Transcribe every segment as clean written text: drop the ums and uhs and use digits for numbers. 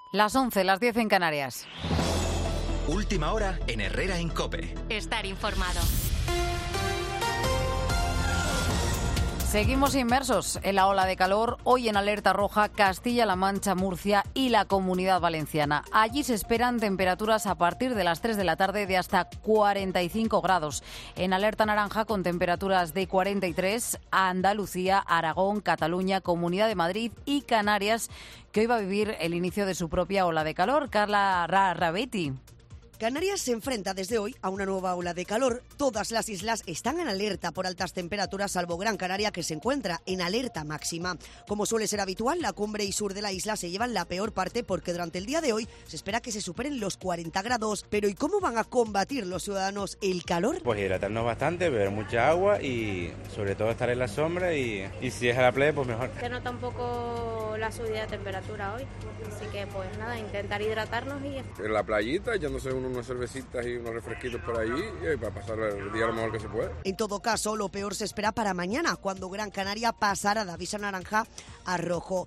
Las 11, las 10 en Canarias. Última hora en Herrera en COPE. Estar informado. Seguimos inmersos en la ola de calor, hoy en alerta roja Castilla-La Mancha, Murcia y la Comunidad Valenciana. Allí se esperan temperaturas a partir de las 3 de la tarde de hasta 45 grados. En alerta naranja con temperaturas de 43, Andalucía, Aragón, Cataluña, Comunidad de Madrid y Canarias, que hoy va a vivir el inicio de su propia ola de calor. Carla Rabetti. Canarias se enfrenta desde hoy a una nueva ola de calor. Todas las islas están en alerta por altas temperaturas, salvo Gran Canaria, que se encuentra en alerta máxima. Como suele ser habitual, la cumbre y sur de la isla se llevan la peor parte porque durante el día de hoy se espera que se superen los 40 grados. Pero ¿y cómo van a combatir los ciudadanos el calor? Pues hidratarnos bastante, beber mucha agua y sobre todo estar en la sombra y si es a la playa, pues mejor. Se nota un poco la subida de temperatura hoy, así que pues nada, intentar hidratarnos y... En la playita, echándose unas cervecitas y unos refresquitos por allí y para pasar el día lo mejor que se puede. En todo caso, lo peor se espera para mañana, cuando Gran Canaria pasará de aviso naranja a rojo.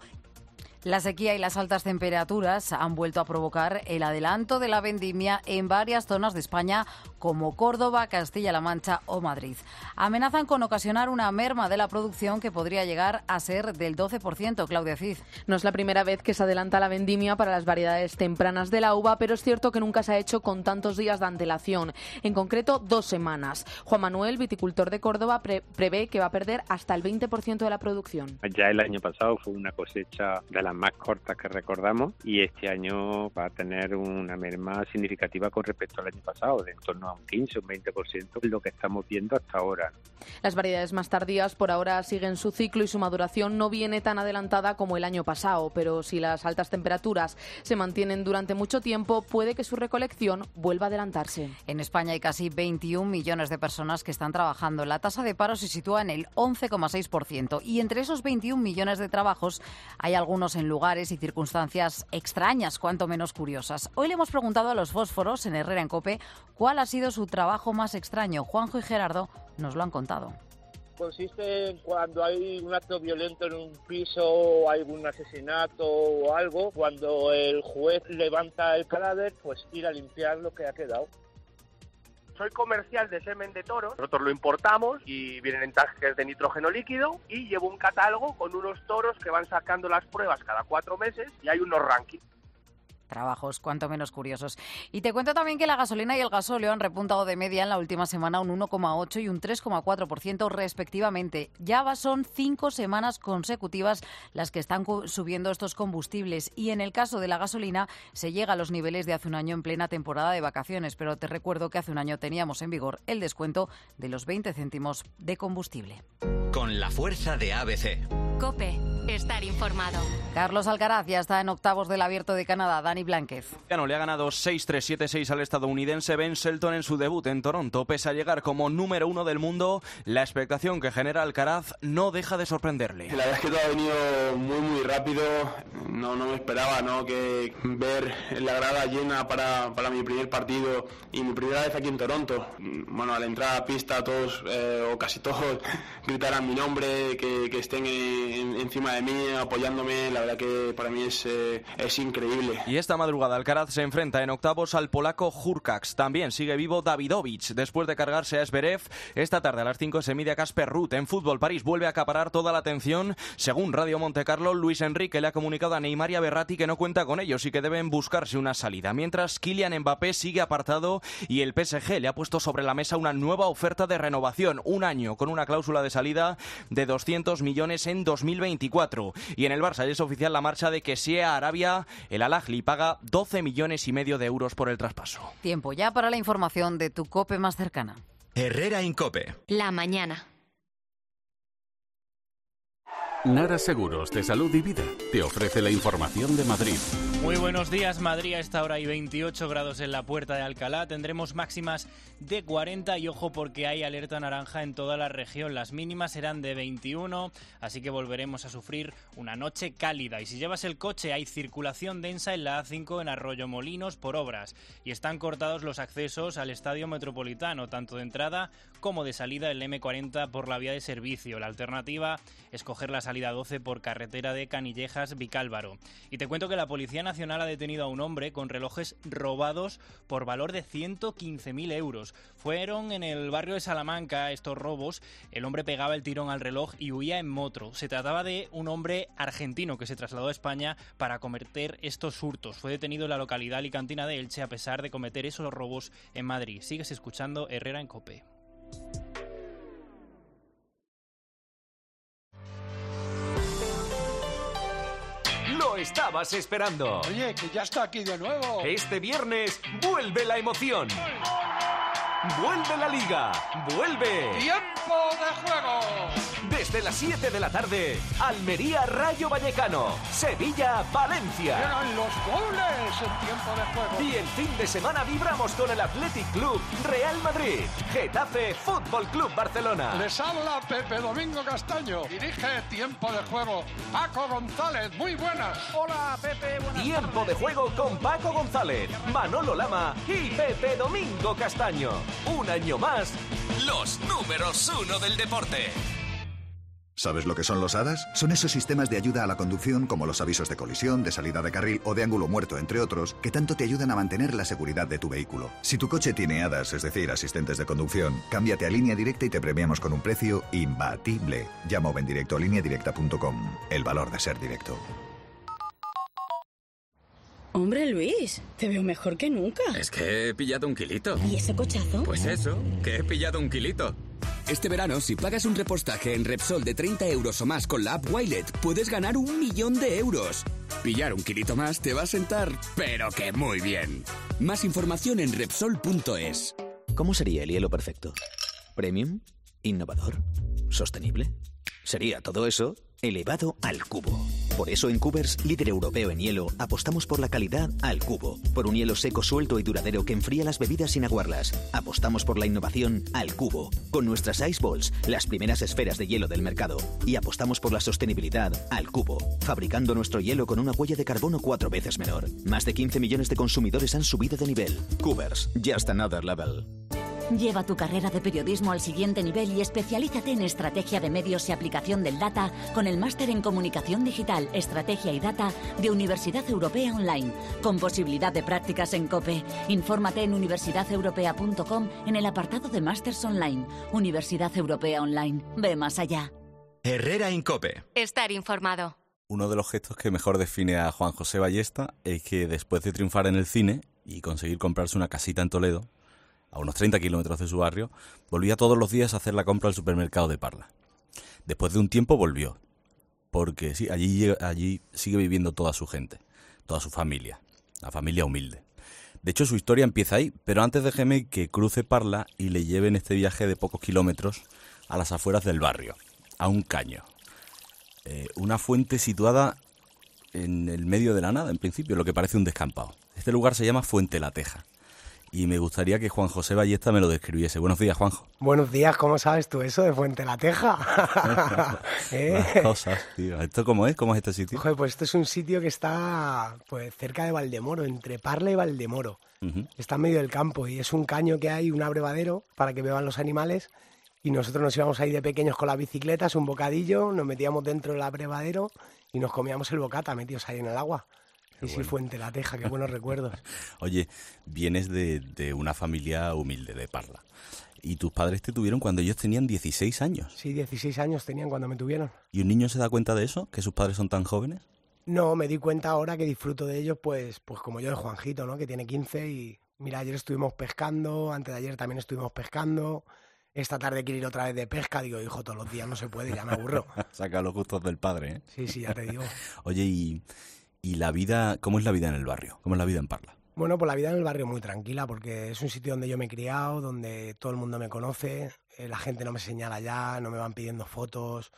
La sequía y las altas temperaturas han vuelto a provocar el adelanto de la vendimia en varias zonas de España, como Córdoba, Castilla-La Mancha o Madrid. Amenazan con ocasionar una merma de la producción que podría llegar a ser del 12%. Claudia Cid. No es la primera vez que se adelanta la vendimia para las variedades tempranas de la uva, pero es cierto que nunca se ha hecho con tantos días de antelación, en concreto 2 semanas. Juan Manuel, viticultor de Córdoba, prevé que va a perder hasta el 20% de la producción. Ya el año pasado fue una cosecha de las más cortas que recordamos y este año va a tener una merma significativa con respecto al año pasado, de en torno a un 15 o un 20%, lo que estamos viendo hasta ahora. Las variedades más tardías por ahora siguen su ciclo y su maduración no viene tan adelantada como el año pasado, pero si las altas temperaturas se mantienen durante mucho tiempo, puede que su recolección vuelva a adelantarse. En España hay casi 21 millones de personas que están trabajando. La tasa de paro se sitúa en el 11,6% y entre esos 21 millones de trabajos hay algunos en lugares y circunstancias extrañas, cuanto menos curiosas. Hoy le hemos preguntado a los fósforos en Herrera en COPE cuál ha sido su trabajo más extraño. Juanjo y Gerardo nos lo han contado. Consiste en cuando hay un acto violento en un piso o hay un asesinato o algo, cuando el juez levanta el cadáver, pues ir a limpiar lo que ha quedado. Soy comercial de semen de toros, nosotros lo importamos y vienen en tanques de nitrógeno líquido y llevo un catálogo con unos toros que van sacando las pruebas cada 4 meses y hay unos rankings. Trabajos cuanto menos curiosos. Y te cuento también que la gasolina y el gasóleo han repuntado de media en la última semana un 1,8 y un 3,4% respectivamente. Ya son 5 semanas consecutivas las que están subiendo estos combustibles y en el caso de la gasolina se llega a los niveles de hace un año en plena temporada de vacaciones, pero te recuerdo que hace un año teníamos en vigor el descuento de los 20 céntimos de combustible. Con la fuerza de ABC. COPE. Estar informado. Carlos Alcaraz ya está en octavos del Abierto de Canadá. Dani Blánquez. Le ha ganado 6-3, 7-6 al estadounidense Ben Shelton en su debut en Toronto. Pese a llegar como número 1 del mundo, la expectación que genera Alcaraz no deja de sorprenderle. La verdad es que todo ha venido muy rápido. No me esperaba que ver la grada llena para mi primer partido y mi primera vez aquí en Toronto. Bueno, al entrar a la pista todos o casi todos gritaran mi nombre, que estén encima de mí apoyándome. La verdad que para mí es increíble. Y esta madrugada Alcaraz se enfrenta en octavos al polaco Hurkacz. También sigue vivo Davidovich. Después de cargarse a Zverev, esta tarde a las 5 se mide a Casper Ruud. En fútbol, París vuelve a acaparar toda la atención. Según Radio Montecarlo, Luis Enrique le ha comunicado a Neymar y a Verratti que no cuenta con ellos y que deben buscarse una salida. Mientras Kylian Mbappé sigue apartado y el PSG le ha puesto sobre la mesa una nueva oferta de renovación. Un año con una cláusula de salida de 200 millones en 2024. Y en el Barça ya es oficial la marcha de Kessie a Arabia. El Al-Ahly paga 12,5 millones de euros por el traspaso. Tiempo ya para la información de tu COPE más cercana. Herrera en COPE. La mañana. Nara Seguros de Salud y Vida te ofrece la información de Madrid. Muy buenos días. Madrid a esta hora hay 28 grados en la Puerta de Alcalá. Tendremos máximas de 40 y ojo porque hay alerta naranja en toda la región. Las mínimas serán de 21, así que volveremos a sufrir una noche cálida. Y si llevas el coche hay circulación densa en la A5 en Arroyomolinos por obras y están cortados los accesos al Estadio Metropolitano, tanto de entrada como de salida del M40 por la vía de servicio. La alternativa es coger la salida salida 12 por carretera de Canillejas-Vicálvaro. Y te cuento que la Policía Nacional ha detenido a un hombre con relojes robados por valor de 115.000 euros. Fueron en el barrio de Salamanca estos robos. El hombre pegaba el tirón al reloj y huía en moto. Se trataba de un hombre argentino que se trasladó a España para cometer estos hurtos. Fue detenido en la localidad alicantina de Elche a pesar de cometer esos robos en Madrid. Sigues escuchando Herrera en COPE. Lo estabas esperando. Oye, que ya está aquí de nuevo. Este viernes vuelve la emoción. ¡Vuelve la Liga! ¡Vuelve! ¡Tiempo de juego! Desde las 7 de la tarde, Almería Rayo Vallecano, Sevilla Valencia. ¡Llegan los goles en tiempo de juego! Y el fin de semana vibramos con el Athletic Club Real Madrid, Getafe Fútbol Club Barcelona. Les habla Pepe Domingo Castaño. Dirige Tiempo de Juego Paco González. Muy buenas. Hola Pepe, buenas Tiempo tardes. de juego con Paco González, Manolo Lama y Pepe Domingo Castaño. Un año más, los números 1 del deporte. ¿Sabes lo que son los ADAS? Son esos sistemas de ayuda a la conducción como los avisos de colisión, de salida de carril o de ángulo muerto, entre otros, que tanto te ayudan a mantener la seguridad de tu vehículo. Si tu coche tiene ADAS, es decir, asistentes de conducción, cámbiate a Línea Directa y te premiamos con un precio imbatible. Llama o ven directo a lineadirecta.com. El valor de ser directo. Hombre, Luis, te veo mejor que nunca. Es que he pillado un kilito. ¿Y ese cochazo? Pues eso, que he pillado un kilito. Este verano, si pagas un repostaje en Repsol de 30 euros o más con la app Wilet, puedes ganar 1 millón de euros. Pillar un kilito más te va a sentar, pero que muy bien. Más información en Repsol.es. ¿Cómo sería el hielo perfecto? ¿Premium? ¿Innovador? ¿Sostenible? Sería todo eso elevado al cubo. Por eso en Cubers, líder europeo en hielo, apostamos por la calidad al cubo. Por un hielo seco, suelto y duradero que enfría las bebidas sin aguarlas. Apostamos por la innovación al cubo. Con nuestras Ice Balls, las primeras esferas de hielo del mercado. Y apostamos por la sostenibilidad al cubo. Fabricando nuestro hielo con una huella de carbono 4 veces menor. Más de 15 millones de consumidores han subido de nivel. Cubers, just another level. Lleva tu carrera de periodismo al siguiente nivel y especialízate en estrategia de medios y aplicación del data con el máster en comunicación digital, estrategia y data de Universidad Europea Online, con posibilidad de prácticas en COPE. Infórmate en universidadeuropea.com en el apartado de másters online. Universidad Europea Online. Ve más allá. Herrera en COPE. Estar informado. Uno de los gestos que mejor define a Juan José Ballesta es que después de triunfar en el cine y conseguir comprarse una casita en Toledo, a unos 30 kilómetros de su barrio, volvía todos los días a hacer la compra al supermercado de Parla. Después de un tiempo volvió, porque sí, allí sigue viviendo toda su gente, toda su familia, la familia humilde. De hecho, su historia empieza ahí, pero antes déjeme que cruce Parla y le lleve en este viaje de pocos kilómetros a las afueras del barrio, a un caño. Una fuente situada en el medio de la nada, en principio, lo que parece un descampado. Este lugar se llama Fuente La Teja. Y me gustaría que Juan José Ballesta me lo describiese. Buenos días, Juanjo. Buenos días, ¿cómo sabes tú eso de Fuente La Teja? Las cosas, tío. ¿Esto cómo es? ¿Cómo es este sitio? Joder, pues esto es un sitio que está pues cerca de Valdemoro, entre Parla y Valdemoro. Está en medio del campo y es un caño que hay, un abrevadero para que beban los animales. Y nosotros nos íbamos ahí de pequeños con las bicicletas, un bocadillo, nos metíamos dentro del abrevadero y nos comíamos el bocata metidos ahí en el agua. Y sí, Fuente La Teja, qué buenos recuerdos. Oye, vienes de una familia humilde de Parla. ¿Y tus padres te tuvieron cuando ellos tenían 16 años? Sí, 16 años tenían cuando me tuvieron. ¿Y un niño se da cuenta de eso? ¿Que sus padres son tan jóvenes? No, me di cuenta ahora que disfruto de ellos, pues como yo de Juanjito, ¿no? Que tiene 15 y mira, ayer estuvimos pescando, antes de ayer también estuvimos pescando. Esta tarde quiero ir otra vez de pesca. Digo, hijo, todos los días no se puede, ya me aburro. Saca los gustos del padre, ¿eh? Sí, ya te digo. Oye, ¿y la vida, cómo es la vida en el barrio? ¿Cómo es la vida en Parla? Bueno, pues la vida en el barrio es muy tranquila porque es un sitio donde yo me he criado, donde todo el mundo me conoce, la gente no me señala ya, no me van pidiendo fotos,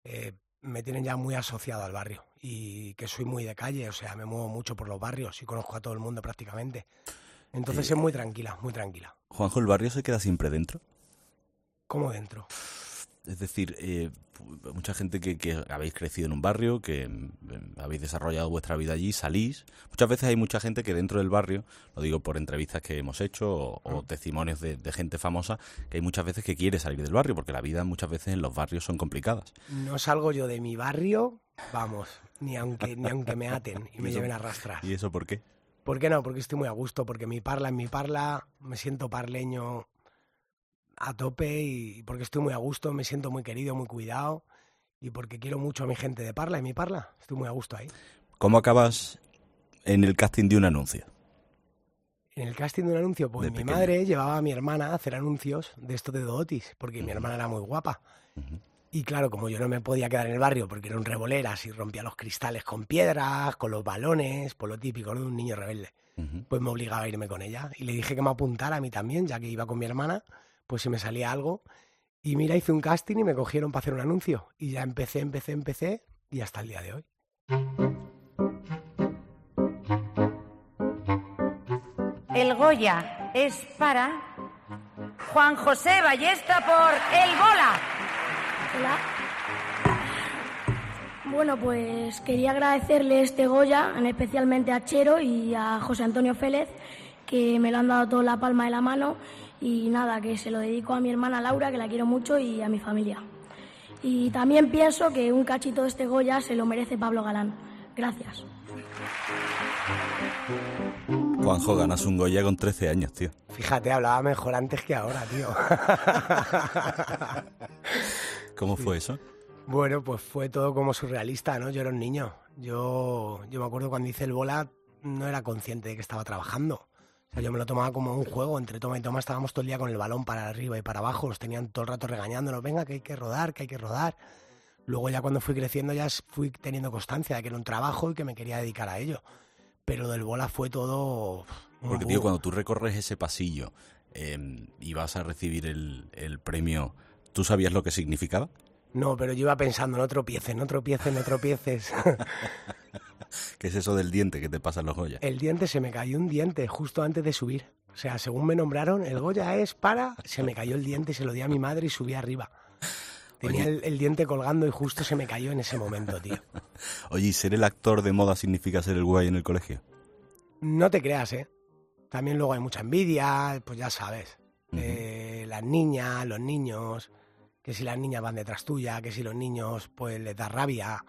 me tienen ya muy asociado al barrio y que soy muy de calle, o sea, me muevo mucho por los barrios y conozco a todo el mundo prácticamente. Entonces es muy tranquila, muy tranquila. Juanjo, ¿el barrio se queda siempre dentro? ¿Cómo dentro? Es decir, mucha gente que habéis crecido en un barrio, que habéis desarrollado vuestra vida allí, salís. Muchas veces hay mucha gente que dentro del barrio, lo digo por entrevistas que hemos hecho o testimonios de gente famosa, que hay muchas veces que quiere salir del barrio, porque la vida muchas veces en los barrios son complicadas. No salgo yo de mi barrio, vamos, ni aunque me aten y me lleven a arrastrar. ¿Y eso por qué? ¿Por qué no? Porque estoy muy a gusto, porque mi parla es mi parla, me siento parleño a tope y porque estoy muy a gusto, me siento muy querido, muy cuidado y porque quiero mucho a mi gente de Parla y mi Parla. Estoy muy a gusto ahí. ¿Cómo acabas en el casting de un anuncio? En el casting de un anuncio, pues mi madre llevaba a mi hermana a hacer anuncios de esto de Dootis, porque mi hermana era muy guapa. Y claro, como yo no me podía quedar en el barrio porque era un reboleras y rompía los cristales con piedras, con los balones, por lo típico de un niño rebelde, pues me obligaba a irme con ella. Y le dije que me apuntara a mí también, ya que iba con mi hermana, pues si me salía algo. Y mira, hice un casting y me cogieron para hacer un anuncio. Y ya empecé y hasta el día de hoy. El Goya es para Juan José Ballesta por El Bola. Hola. Bueno, pues quería agradecerle este Goya, especialmente a Chero y a José Antonio Félez, que me lo han dado todo la palma de la mano. Y nada, que se lo dedico a mi hermana Laura, que la quiero mucho, y a mi familia. Y también pienso que un cachito de este Goya se lo merece Pablo Galán. Gracias. Juanjo, ganas un Goya con 13 años, tío. Fíjate, hablaba mejor antes que ahora, tío. ¿Cómo fue eso? Bueno, pues fue todo como surrealista, ¿no? Yo era un niño. Yo me acuerdo cuando hice el Bola, no era consciente de que estaba trabajando. O sea, yo me lo tomaba como un juego, entre toma y toma estábamos todo el día con el balón para arriba y para abajo, nos tenían todo el rato regañándonos, venga, que hay que rodar, que hay que rodar. Luego ya cuando fui creciendo ya fui teniendo constancia de que era un trabajo y que me quería dedicar a ello. Pero lo del Bola fue todo... Porque, tío, cuando tú recorres ese pasillo y vas a recibir el premio, ¿tú sabías lo que significaba? No, pero yo iba pensando, no tropieces, no tropieces, no tropieces. ¿Qué es eso del diente que te pasa en los Goya? El diente, se me cayó un diente justo antes de subir. O sea, según me nombraron, el Goya es para... Se me cayó el diente, se lo di a mi madre y subí arriba. Tenía el diente colgando y justo se me cayó en ese momento, tío. Oye, ¿y ser el actor de moda significa ser el guay en el colegio? No te creas, ¿eh? También luego hay mucha envidia, pues ya sabes. Las niñas, los niños, que si las niñas van detrás tuya, que si los niños pues les da rabia.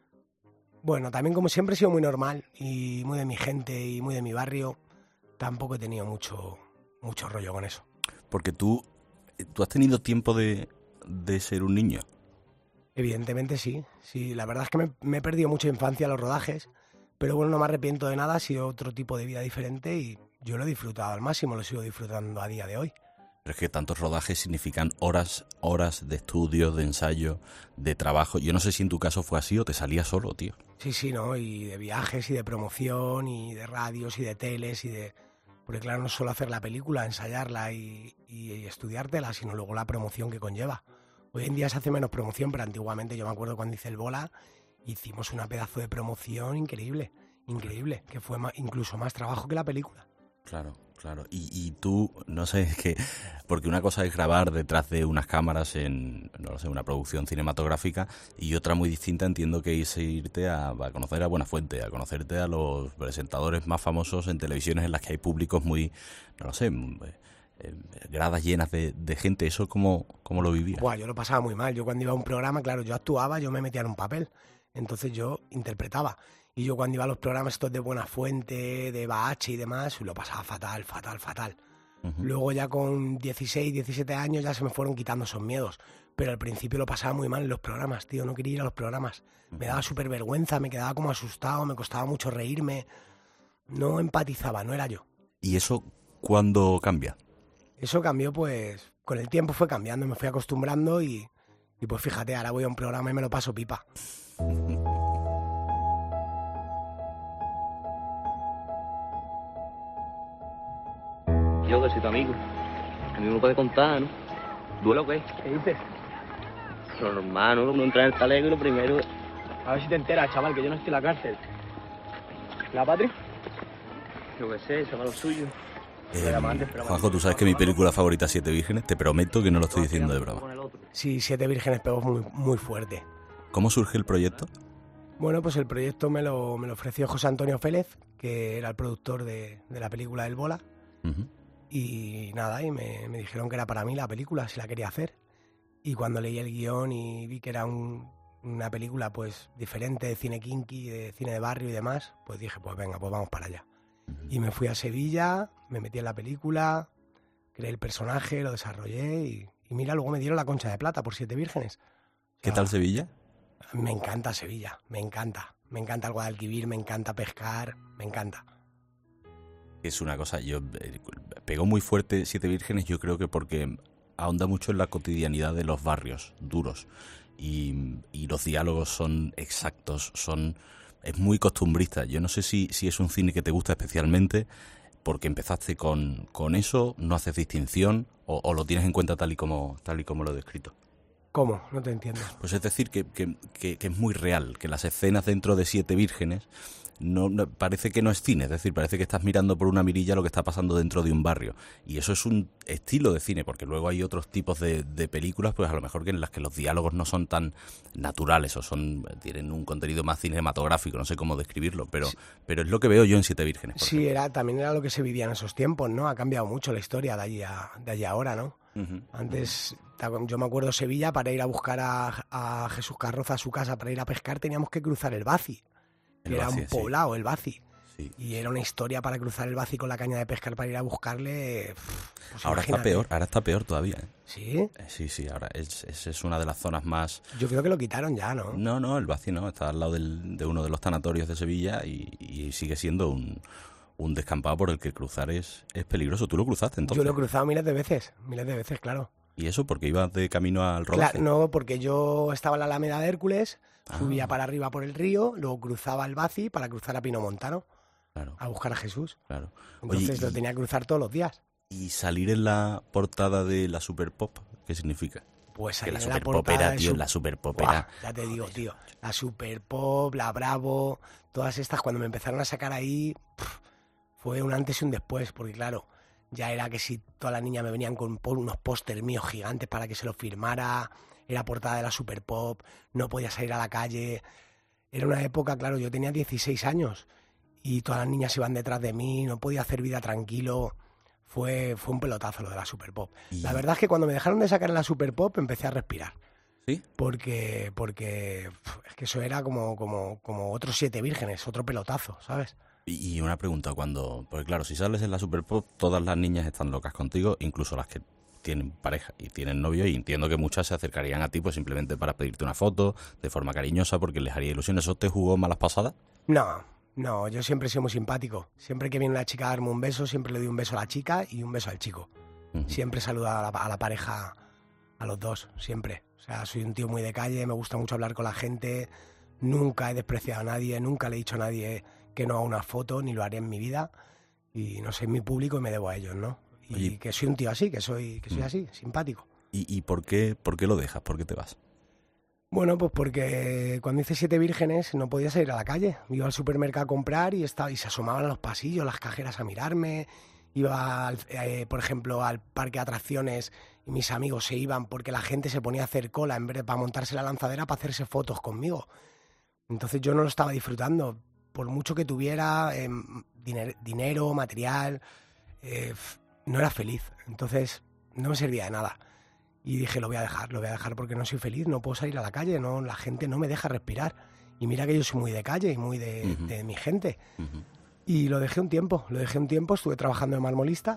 Bueno, también como siempre he sido muy normal y muy de mi gente y muy de mi barrio, tampoco he tenido mucho rollo con eso. Porque tú has tenido tiempo de ser un niño. Evidentemente sí, la verdad es que me he perdido mucha infancia en los rodajes, pero bueno, no me arrepiento de nada, ha sido otro tipo de vida diferente y yo lo he disfrutado al máximo, lo sigo disfrutando a día de hoy. Pero es que tantos rodajes significan horas de estudio, de ensayo, de trabajo. Yo no sé si en tu caso fue así o te salía solo, tío. Sí, ¿no? Y de viajes y de promoción y de radios y de teles y de... Porque claro, no es solo hacer la película, ensayarla y estudiártela, sino luego la promoción que conlleva. Hoy en día se hace menos promoción, pero antiguamente yo me acuerdo cuando hice el Bola, hicimos una pedazo de promoción increíble, que fue incluso más trabajo que la película. Claro. Y tú, no sé, es que... Porque una cosa es grabar detrás de unas cámaras en, no lo sé, una producción cinematográfica y otra muy distinta entiendo que es irte a conocer a Buenafuente, a conocerte a los presentadores más famosos en televisiones en las que hay públicos muy, no lo sé, gradas llenas de gente. ¿Eso cómo lo vivías? Buah, yo lo pasaba muy mal. Yo cuando iba a un programa, claro, yo actuaba, yo me metía en un papel. Entonces yo interpretaba. Y yo cuando iba a los programas estos de Buenafuente, de Bahache y demás, lo pasaba fatal. Luego ya con 16, 17 años ya se me fueron quitando esos miedos. Pero al principio lo pasaba muy mal en los programas, tío. No quería ir a los programas. Me daba súper vergüenza, me quedaba como asustado, me costaba mucho reírme. No empatizaba, no era yo. ¿Y eso cuándo cambia? Eso cambió, pues, con el tiempo fue cambiando, me fui acostumbrando y pues fíjate, ahora voy a un programa y me lo paso pipa. Yo que soy tu amigo, a mí me puedes contar, ¿no? ¿Duelo o qué? ¿Qué dices? Lo normal, ¿no? Uno entra en el talego y lo primero... A ver si te enteras, chaval, que yo no estoy en la cárcel. ¿La Patri? Yo qué sé, se va lo suyo. Juanjo, tú sabes que mi película favorita es Siete Vírgenes, te prometo que no lo estoy diciendo de broma. Sí, Siete Vírgenes pegó muy, muy fuerte. ¿Cómo surge el proyecto? Bueno, pues el proyecto me lo ofreció José Antonio Félez, que era el productor de la película El Bola. Y nada, y me dijeron que era para mí la película, si la quería hacer. Y cuando leí el guión y vi que era una película pues diferente, de cine kinky, de cine de barrio y demás, pues dije, pues venga, pues vamos para allá. Y me fui a Sevilla, me metí en la película, creé el personaje, lo desarrollé y mira, luego me dieron la Concha de Plata por Siete Vírgenes. ¿Qué tal Sevilla? Me encanta Sevilla, me encanta. Me encanta el Guadalquivir, me encanta pescar, me encanta. Es una cosa, pegó muy fuerte Siete Vírgenes, yo creo que porque ahonda mucho en la cotidianidad de los barrios duros y los diálogos son exactos, es muy costumbrista. Yo no sé si es un cine que te gusta especialmente porque empezaste con eso, no haces distinción o lo tienes en cuenta tal y como lo he descrito. ¿Cómo? No te entiendo. Pues es decir, que es muy real, que las escenas dentro de Siete Vírgenes no parece que no es cine, es decir, parece que estás mirando por una mirilla lo que está pasando dentro de un barrio. Y eso es un estilo de cine, porque luego hay otros tipos de películas, pues a lo mejor que en las que los diálogos no son tan naturales o tienen un contenido más cinematográfico, no sé cómo describirlo, pero es lo que veo yo en Siete Vírgenes. Sí, también era lo que se vivía en esos tiempos, ¿no? Ha cambiado mucho la historia de allí a ahora, ¿no? Antes, yo me acuerdo Sevilla, para ir a buscar a Jesús Carroza a su casa para ir a pescar teníamos que cruzar el Baci, que era un poblado, sí. El Baci. Sí. Y era una historia para cruzar el Baci con la caña de pescar para ir a buscarle. Pues ahora está peor todavía. ¿Sí? Sí, ahora es una de las zonas más... Yo creo que lo quitaron ya, ¿no? No, el Baci no, está al lado de uno de los tanatorios de Sevilla y sigue siendo un descampado por el que cruzar es peligroso. ¿Tú lo cruzaste entonces? Yo lo he cruzado miles de veces, claro. ¿Y eso porque ibas de camino al rodaje? Claro, no, porque yo estaba en la Alameda de Hércules, subía para arriba por el río, luego cruzaba el Baci para cruzar a Pinomontano, a buscar a Jesús. Claro. Entonces lo tenía que cruzar todos los días. ¿Y salir en la portada de la Super Pop, qué significa? Pues que la Super Pop era, tío, la Super Pop era... Ya te digo, tío, la Super Pop, la Bravo, todas estas, cuando me empezaron a sacar ahí, fue un antes y un después, porque claro, ya era que si todas las niñas me venían con unos pósters míos gigantes para que se los firmara, era portada de la Super Pop, no podía salir a la calle. Era una época, claro, yo tenía 16 años y todas las niñas iban detrás de mí, no podía hacer vida tranquilo. Fue un pelotazo lo de la Super Pop. La verdad es que cuando me dejaron de sacar en la Super Pop empecé a respirar. ¿Sí? Porque es que eso era como otros Siete Vírgenes, otro pelotazo, ¿sabes? Y una pregunta, porque claro, si sales en la Super Pop, todas las niñas están locas contigo, incluso las que tienen pareja y tienen novio, y entiendo que muchas se acercarían a ti pues simplemente para pedirte una foto, de forma cariñosa, porque les haría ilusión. ¿Eso te jugó malas pasadas? No, yo siempre he sido muy simpático. Siempre que viene una chica a darme un beso, siempre le doy un beso a la chica y un beso al chico. Siempre saludo a la pareja, a los dos, siempre. O sea, soy un tío muy de calle, me gusta mucho hablar con la gente, nunca he despreciado a nadie, nunca le he dicho a nadie que no haga una foto, ni lo haré en mi vida. Y no sé, es mi público y me debo a ellos, ¿no? Y oye, que soy un tío así, que soy así, simpático. ¿Y por qué lo dejas? ¿Por qué te vas? Bueno, pues porque cuando hice Siete Vírgenes no podía salir a la calle. Iba al supermercado a comprar y se asomaban a los pasillos las cajeras a mirarme. Iba, por ejemplo, al parque de atracciones y mis amigos se iban porque la gente se ponía a hacer cola en vez de para montarse la lanzadera para hacerse fotos conmigo. Entonces yo no lo estaba disfrutando. Por mucho que tuviera dinero, material, no era feliz. Entonces no me servía de nada. Y dije, lo voy a dejar porque no soy feliz, no puedo salir a la calle, no, la gente no me deja respirar. Y mira que yo soy muy de calle y muy de mi gente. Y lo dejé un tiempo, estuve trabajando de marmolista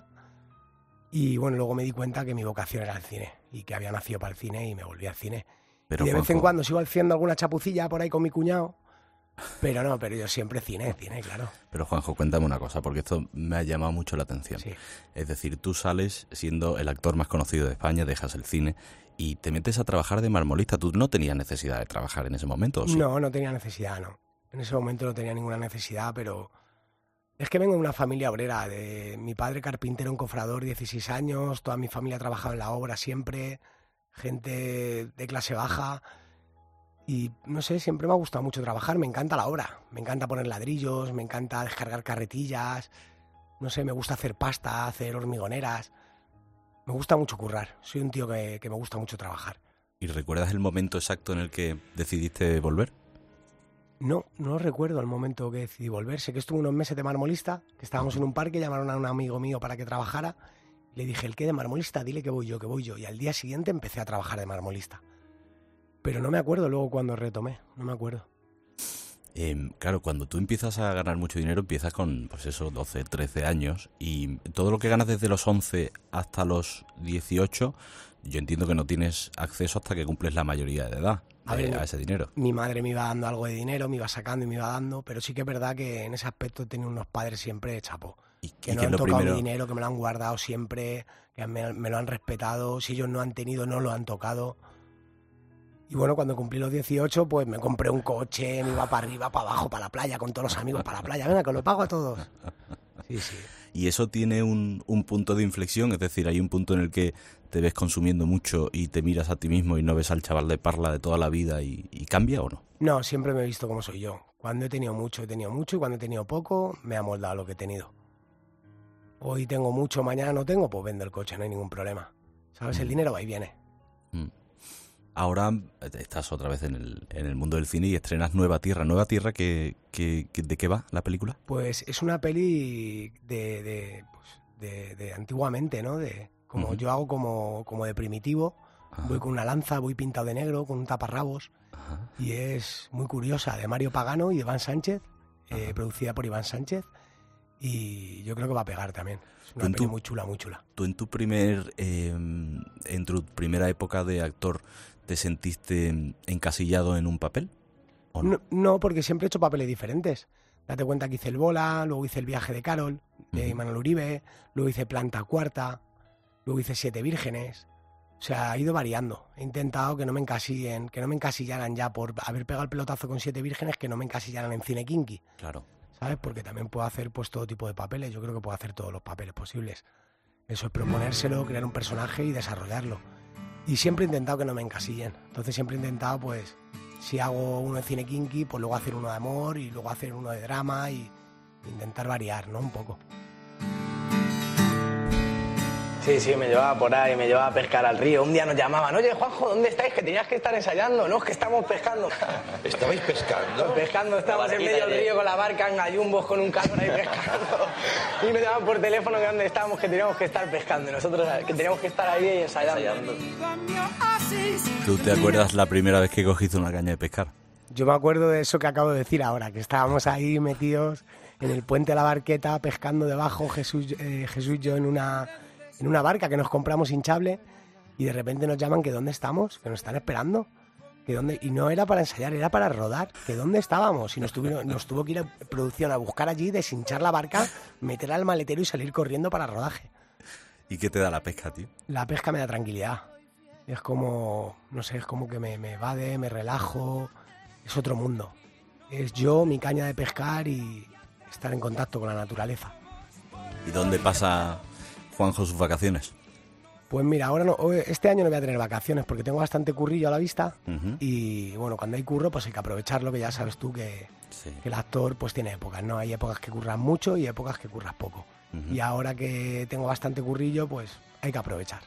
y bueno, luego me di cuenta que mi vocación era el cine y que había nacido para el cine y me volví al cine. Pero, y de vez en cuando sigo haciendo alguna chapucilla por ahí con mi cuñado, pero yo siempre cine, claro. Pero Juanjo, cuéntame una cosa, porque esto me ha llamado mucho la atención. Sí. Es decir, tú sales siendo el actor más conocido de España, dejas el cine y te metes a trabajar de marmolista. ¿Tú no tenías necesidad de trabajar en ese momento? ¿O sí? No tenía necesidad, no. En ese momento no tenía ninguna necesidad, pero es que vengo de una familia obrera. Mi padre carpintero, un cofrador, 16 años, toda mi familia ha trabajado en la obra siempre, gente de clase baja. Y no sé, siempre me ha gustado mucho trabajar, me encanta la obra, me encanta poner ladrillos, me encanta descargar carretillas, no sé, me gusta hacer pasta, hacer hormigoneras, me gusta mucho currar, soy un tío que me gusta mucho trabajar. ¿Y recuerdas el momento exacto en el que decidiste volver? No recuerdo el momento que decidí volver. Sé que estuve unos meses de marmolista, que estábamos en un parque, llamaron a un amigo mío para que trabajara. Le dije, ¿el qué de marmolista? Dile que voy yo. Y al día siguiente empecé a trabajar de marmolista. Pero no me acuerdo luego cuando retomé, no me acuerdo. Claro, cuando tú empiezas a ganar mucho dinero, empiezas con, pues eso, 12, 13 años. Y todo lo que ganas desde los 11 hasta los 18, yo entiendo que no tienes acceso hasta que cumples la mayoría de edad. A ese dinero. Mi madre me iba dando algo de dinero, me iba sacando y me iba dando, pero sí que es verdad que en ese aspecto he tenido unos padres siempre chapo. Que no han tocado mi dinero, que me lo han guardado siempre, que me lo han respetado. Si ellos no han tenido, no lo han tocado. Y bueno, cuando cumplí los 18, pues me compré un coche, me iba para arriba, para abajo, para la playa, con todos los amigos para la playa. Venga, que lo pago a todos. Sí. Y eso tiene un punto de inflexión, es decir, hay un punto en el que te ves consumiendo mucho y te miras a ti mismo y no ves al chaval de Parla de toda la vida y cambia, ¿o no? No, siempre me he visto como soy yo. Cuando he tenido mucho, y cuando he tenido poco, me ha moldado lo que he tenido. Hoy tengo mucho, mañana no tengo, pues vendo el coche, no hay ningún problema. ¿Sabes? El dinero va y viene. Ahora estás otra vez en el mundo del cine y estrenas Nueva Tierra. ¿Nueva Tierra ¿de qué va la película? Pues es una peli de antiguamente, ¿no? Yo hago como de primitivo. Ajá. Voy con una lanza, voy pintado de negro, con un taparrabos. Ajá. Y es muy curiosa, de Mario Pagano y de Iván Sánchez, producida por Iván Sánchez. Y yo creo que va a pegar también. Es una peli muy chula, muy chula. ¿Tú en tu primera época de actor te sentiste encasillado en un papel? ¿O no? No, porque siempre he hecho papeles diferentes. Date cuenta que hice El Bola, luego hice El viaje de Carol, de Manuel Uribe, luego hice Planta Cuarta, luego hice 7 vírgenes. O sea, ha ido variando. He intentado que no me encasillaran ya por haber pegado el pelotazo con 7 vírgenes, que no me encasillaran en cine kinky. Claro. ¿Sabes? Porque también puedo hacer pues todo tipo de papeles. Yo creo que puedo hacer todos los papeles posibles. Eso es proponérselo, crear un personaje y desarrollarlo. Y siempre he intentado que no me encasillen. Entonces siempre he intentado, pues, si hago uno de cine kinky, pues luego hacer uno de amor y luego hacer uno de drama y intentar variar, ¿no? Un poco. Sí, me llevaba por ahí, me llevaba a pescar al río. Un día nos llamaban, oye, Juanjo, ¿dónde estáis? Que tenías que estar ensayando. No, es que estamos pescando. ¿Estabais pescando? Pescando, estábamos en medio del río con la barca en gallumbos, con un calor ahí pescando. Y nos llamaban por teléfono que donde estábamos, que teníamos que estar pescando. Y nosotros que teníamos que estar ahí ensayando. ¿Tú te acuerdas la primera vez que cogiste una caña de pescar? Yo me acuerdo de eso que acabo de decir ahora, que estábamos ahí metidos en el puente de la Barqueta, pescando debajo, Jesús y yo en una barca que nos compramos hinchable, y de repente nos llaman que dónde estamos, que nos están esperando, y no era para ensayar, era para rodar, que dónde estábamos, y nos tuvo que ir a producción a buscar allí, deshinchar la barca, meterla al maletero y salir corriendo para rodaje. ¿Y qué te da la pesca, tío? La pesca me da tranquilidad, es como, no sé, es como que me evade, me relajo, es otro mundo, es yo, mi caña de pescar y estar en contacto con la naturaleza. ¿Y dónde pasa Juanjo sus vacaciones? Pues mira, ahora este año no voy a tener vacaciones porque tengo bastante currillo a la vista. Y bueno, cuando hay curro pues hay que aprovecharlo, que ya sabes tú que el actor pues tiene épocas, ¿no? Hay épocas que curras mucho y épocas que curras poco. Y ahora que tengo bastante currillo pues hay que aprovechar.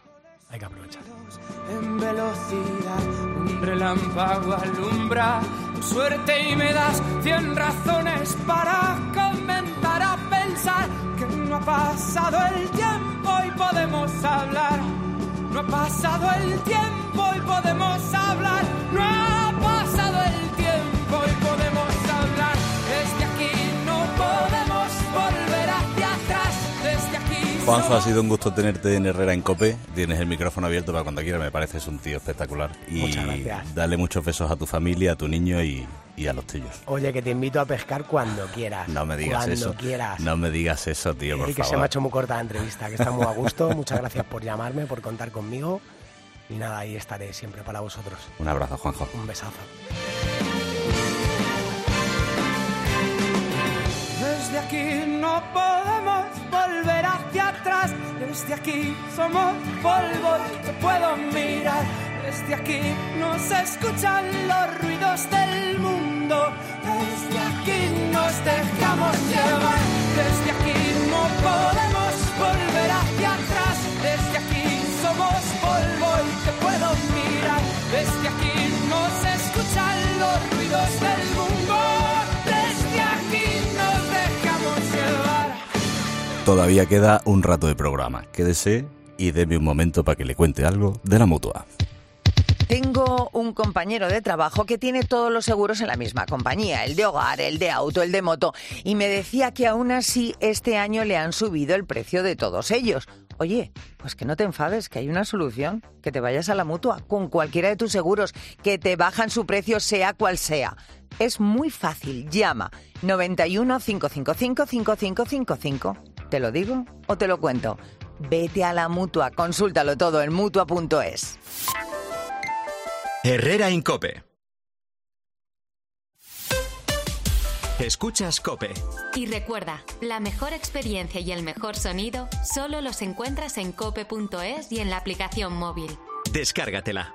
En velocidad, un relámpago alumbra tu suerte y me das 100 razones para comenzar a pensar que no ha pasado el tiempo y podemos hablar. No ha pasado el tiempo y podemos hablar. No ha pasado el tiempo y podemos hablar. Desde aquí no podemos volver hacia atrás. Desde aquí. Juanjo, ha sido un gusto tenerte en Herrera en COPE. Tienes el micrófono abierto para cuando quieras, me pareces un tío espectacular. Y muchas gracias. Dale muchos besos a tu familia, a tu niño y a los tuyos. Oye, que te invito a pescar cuando quieras. No me digas eso. Cuando quieras. No me digas eso, tío, por favor. Y que se me ha hecho muy corta la entrevista, que está muy a gusto. Muchas gracias por llamarme, por contar conmigo. Y nada, ahí estaré siempre para vosotros. Un abrazo, Juanjo. Un besazo. Desde aquí no podemos volver hacia atrás. Desde aquí somos polvo y te puedo mirar. Desde aquí no se escuchan los ruidos del mundo. Desde aquí nos dejamos llevar. Desde aquí no podemos volver hacia atrás. Desde aquí somos polvo y te puedo mirar. Desde todavía queda un rato de programa. Quédese y deme un momento para que le cuente algo de la Mutua. Tengo un compañero de trabajo que tiene todos los seguros en la misma compañía, el de hogar, el de auto, el de moto, y me decía que aún así este año le han subido el precio de todos ellos. Oye, pues que no te enfades, que hay una solución, que te vayas a la Mutua con cualquiera de tus seguros, que te bajan su precio sea cual sea. Es muy fácil, llama 91 555 5555. ¿Te lo digo o te lo cuento? Vete a la Mutua, consúltalo todo en Mutua.es. Herrera en COPE. Escuchas COPE. Y recuerda, la mejor experiencia y el mejor sonido solo los encuentras en cope.es y en la aplicación móvil. Descárgatela.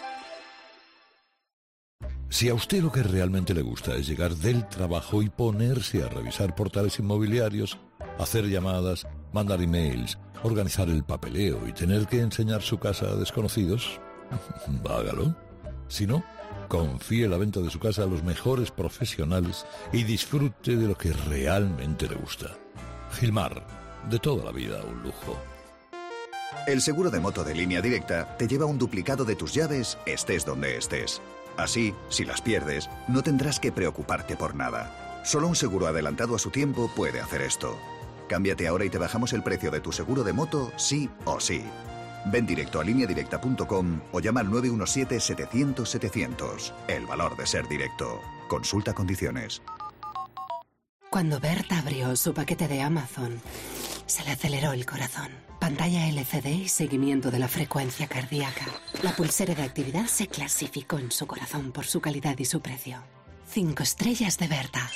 Si a usted lo que realmente le gusta es llegar del trabajo y ponerse a revisar portales inmobiliarios, hacer llamadas, mandar emails, organizar el papeleo y tener que enseñar su casa a desconocidos, hágalo. Si no, confíe la venta de su casa a los mejores profesionales y disfrute de lo que realmente le gusta. Gilmar, de toda la vida un lujo. El seguro de moto de Línea Directa te lleva un duplicado de tus llaves, estés donde estés. Así, si las pierdes, no tendrás que preocuparte por nada. Solo un seguro adelantado a su tiempo puede hacer esto. Cámbiate ahora y te bajamos el precio de tu seguro de moto, sí o sí. Ven directo a lineadirecta.com o llama al 917-700-700. El valor de ser directo. Consulta condiciones. Cuando Berta abrió su paquete de Amazon, se le aceleró el corazón. Pantalla LCD y seguimiento de la frecuencia cardíaca. La pulsera de actividad se clasificó en su corazón por su calidad y su precio. 5 estrellas de Berta.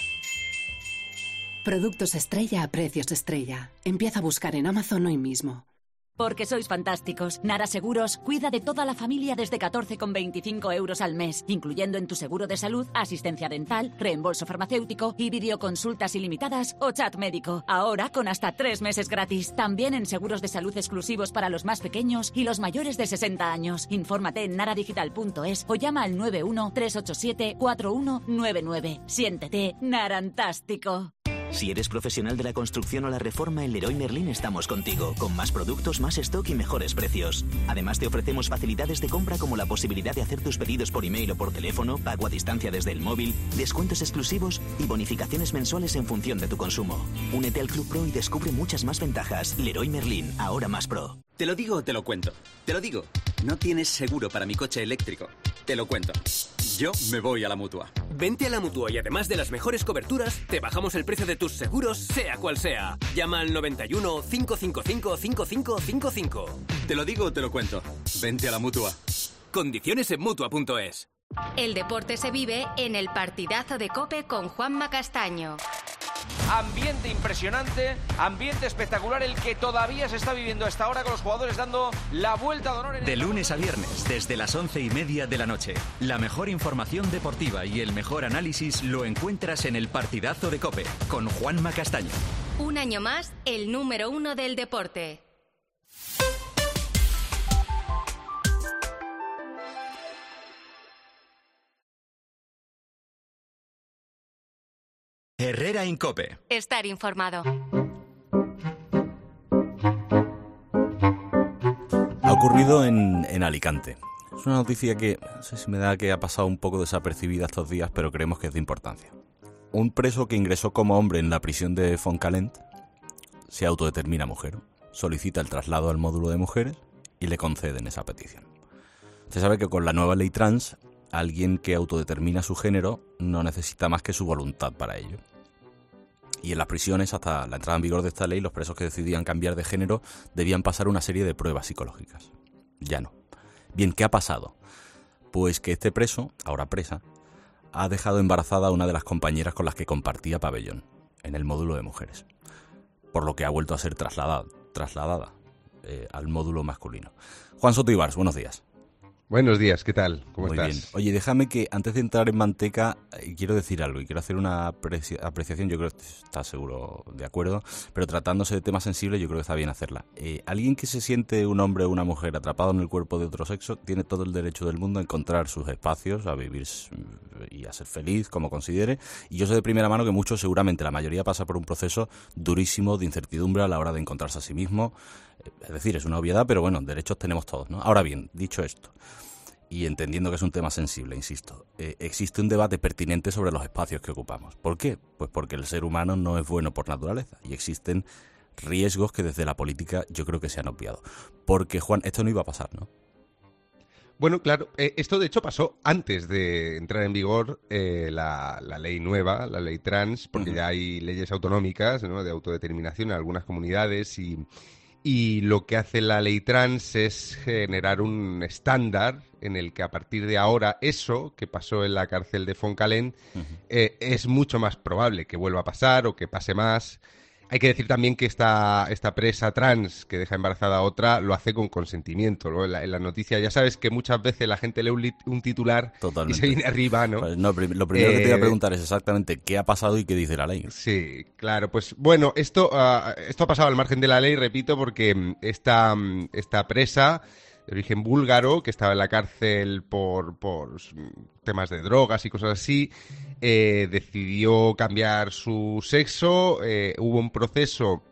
Productos estrella a precios estrella. Empieza a buscar en Amazon hoy mismo. Porque sois fantásticos. Nara Seguros cuida de toda la familia desde 14,25 euros al mes, incluyendo en tu seguro de salud, asistencia dental, reembolso farmacéutico y videoconsultas ilimitadas o chat médico. Ahora con hasta 3 meses gratis. También en seguros de salud exclusivos para los más pequeños y los mayores de 60 años. Infórmate en naradigital.es o llama al 91 387 4199. Siéntete narantástico. Si eres profesional de la construcción o la reforma, en Leroy Merlin estamos contigo, con más productos, más stock y mejores precios. Además, te ofrecemos facilidades de compra como la posibilidad de hacer tus pedidos por email o por teléfono, pago a distancia desde el móvil, descuentos exclusivos y bonificaciones mensuales en función de tu consumo. Únete al Club Pro y descubre muchas más ventajas. Leroy Merlin, ahora más pro. ¿Te lo digo o te lo cuento? Te lo digo. No tienes seguro para mi coche eléctrico. Te lo cuento. Yo me voy a la Mutua. Vente a la Mutua y además de las mejores coberturas, te bajamos el precio de tus seguros, sea cual sea. Llama al 91 555 5555. Te lo digo o te lo cuento. Vente a la Mutua. Condiciones en Mutua.es. El deporte se vive en el partidazo de COPE con Juanma Castaño. Ambiente impresionante, ambiente espectacular el que todavía se está viviendo a esta hora con los jugadores dando la vuelta de honor. De lunes a viernes, desde las 11:30 de la noche. La mejor información deportiva y el mejor análisis lo encuentras en el partidazo de COPE con Juanma Castaño. Un año más, el número 1 del deporte. Herrera en COPE. Estar informado. Ha ocurrido en Alicante. Es una noticia que no sé si me da que ha pasado un poco desapercibida estos días, pero creemos que es de importancia. Un preso que ingresó como hombre en la prisión de Fontcalent se autodetermina mujer, solicita el traslado al módulo de mujeres y le conceden esa petición. Se sabe que con la nueva ley trans, alguien que autodetermina su género no necesita más que su voluntad para ello. Y en las prisiones, hasta la entrada en vigor de esta ley, los presos que decidían cambiar de género debían pasar una serie de pruebas psicológicas. Ya no. Bien, ¿qué ha pasado? Pues que este preso, ahora presa, ha dejado embarazada a una de las compañeras con las que compartía pabellón, en el módulo de mujeres. Por lo que ha vuelto a ser trasladada al módulo masculino. Juan Soto Ibars, buenos días. Buenos días, ¿qué tal? ¿Cómo Muy estás? bien. Oye, déjame que antes de entrar en manteca, quiero decir algo y quiero hacer una apreciación, yo creo que estás seguro de acuerdo, pero tratándose de temas sensibles yo creo que está bien hacerla. Alguien que se siente un hombre o una mujer atrapado en el cuerpo de otro sexo tiene todo el derecho del mundo a encontrar sus espacios, a vivir y a ser feliz como considere, y yo sé de primera mano que muchos, seguramente la mayoría, pasa por un proceso durísimo de incertidumbre a la hora de encontrarse a sí mismo. Es decir, es una obviedad, pero bueno, derechos tenemos todos, ¿no? Ahora bien, dicho esto, y entendiendo que es un tema sensible, insisto, existe un debate pertinente sobre los espacios que ocupamos. ¿Por qué? Pues porque el ser humano no es bueno por naturaleza y existen riesgos que desde la política yo creo que se han obviado. Porque, Juan, esto no iba a pasar, ¿no? Bueno, claro, esto de hecho pasó antes de entrar en vigor la ley nueva, la ley trans, porque ya hay leyes autonómicas, ¿no?, de autodeterminación en algunas comunidades y lo que hace la ley trans es generar un estándar en el que a partir de ahora eso que pasó en la cárcel de Foncalén es mucho más probable que vuelva a pasar o que pase más. Hay que decir también que esta presa trans que deja embarazada a otra lo hace con consentimiento, ¿no? En la noticia ya sabes que muchas veces la gente lee un titular Totalmente. Y se viene arriba, ¿no? Pues no, lo primero que te voy a preguntar es exactamente qué ha pasado y qué dice la ley. Sí, claro, pues bueno, esto ha pasado al margen de la ley, repito, porque esta presa de origen búlgaro, que estaba en la cárcel por temas de drogas y cosas así, decidió cambiar su sexo. Hubo un proceso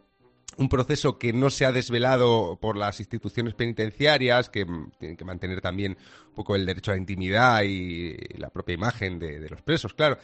que no se ha desvelado por las instituciones penitenciarias, que tienen que mantener también un poco el derecho a la intimidad y la propia imagen de los presos, claro.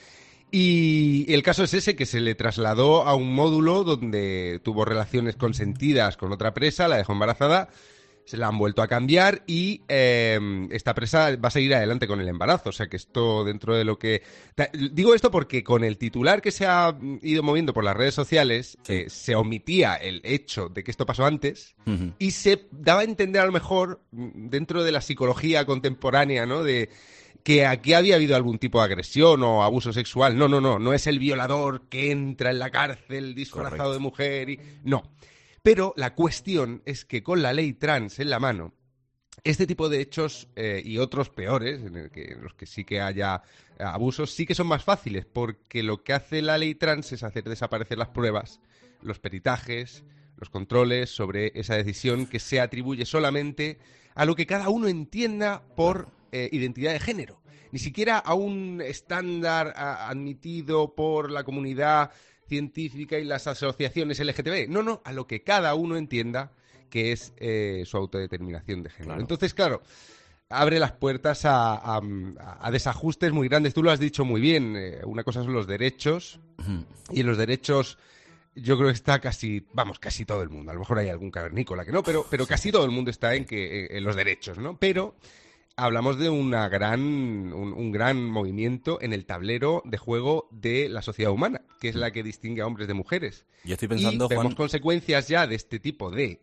Y el caso es ese, que se le trasladó a un módulo donde tuvo relaciones consentidas con otra presa, la dejó embarazada. Se la han vuelto a cambiar y esta presa va a seguir adelante con el embarazo. O sea que esto, dentro de lo que... Digo esto porque con el titular que se ha ido moviendo por las redes sociales, se omitía el hecho de que esto pasó antes y se daba a entender a lo mejor, dentro de la psicología contemporánea, ¿no?, de que aquí había habido algún tipo de agresión o abuso sexual. No es el violador que entra en la cárcel disfrazado de mujer y... No. Pero la cuestión es que con la ley trans en la mano, este tipo de hechos y otros peores, en los que sí que haya abusos, sí que son más fáciles, porque lo que hace la ley trans es hacer desaparecer las pruebas, los peritajes, los controles sobre esa decisión que se atribuye solamente a lo que cada uno entienda por identidad de género. Ni siquiera a un estándar admitido por la comunidad científica y las asociaciones LGTB. No, a lo que cada uno entienda que es su autodeterminación de género. Claro. Entonces, claro, abre las puertas a desajustes muy grandes. Tú lo has dicho muy bien. Una cosa son los derechos, y en los derechos yo creo que está casi todo el mundo. A lo mejor hay algún cavernícola que no, pero casi todo el mundo está en los derechos, ¿no? Pero hablamos de un gran movimiento en el tablero de juego de la sociedad humana, que es la que distingue a hombres de mujeres. Yo estoy pensando, y vemos Juan, consecuencias ya de este tipo de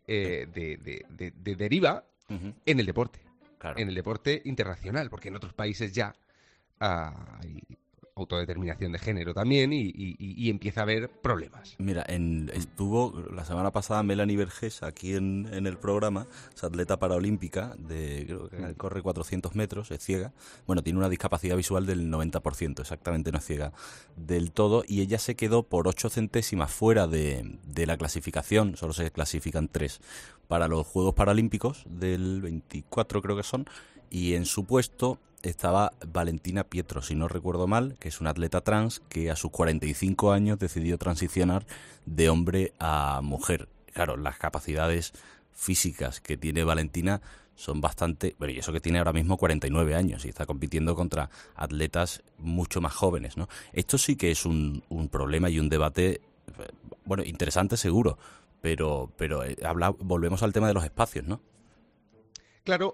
deriva en el deporte. Claro. En el deporte internacional, porque en otros países ya hay autodeterminación de género también y empieza a haber problemas. Mira, estuvo la semana pasada Melanie Vergés aquí en el programa, es atleta paraolímpica, creo que corre 400 metros, es ciega. Bueno, tiene una discapacidad visual del 90%, exactamente no es ciega del todo, y ella se quedó por 8 centésimas fuera de la clasificación, solo se clasifican 3 para los Juegos Paralímpicos del 24 creo que son, y en su puesto estaba Valentina Pietro, si no recuerdo mal, que es una atleta trans que a sus 45 años decidió transicionar de hombre a mujer. Claro, las capacidades físicas que tiene Valentina son bastante... Bueno, y eso que tiene ahora mismo 49 años y está compitiendo contra atletas mucho más jóvenes, ¿no? Esto sí que es un problema y un debate, bueno, interesante seguro, pero volvemos al tema de los espacios, ¿no? Claro,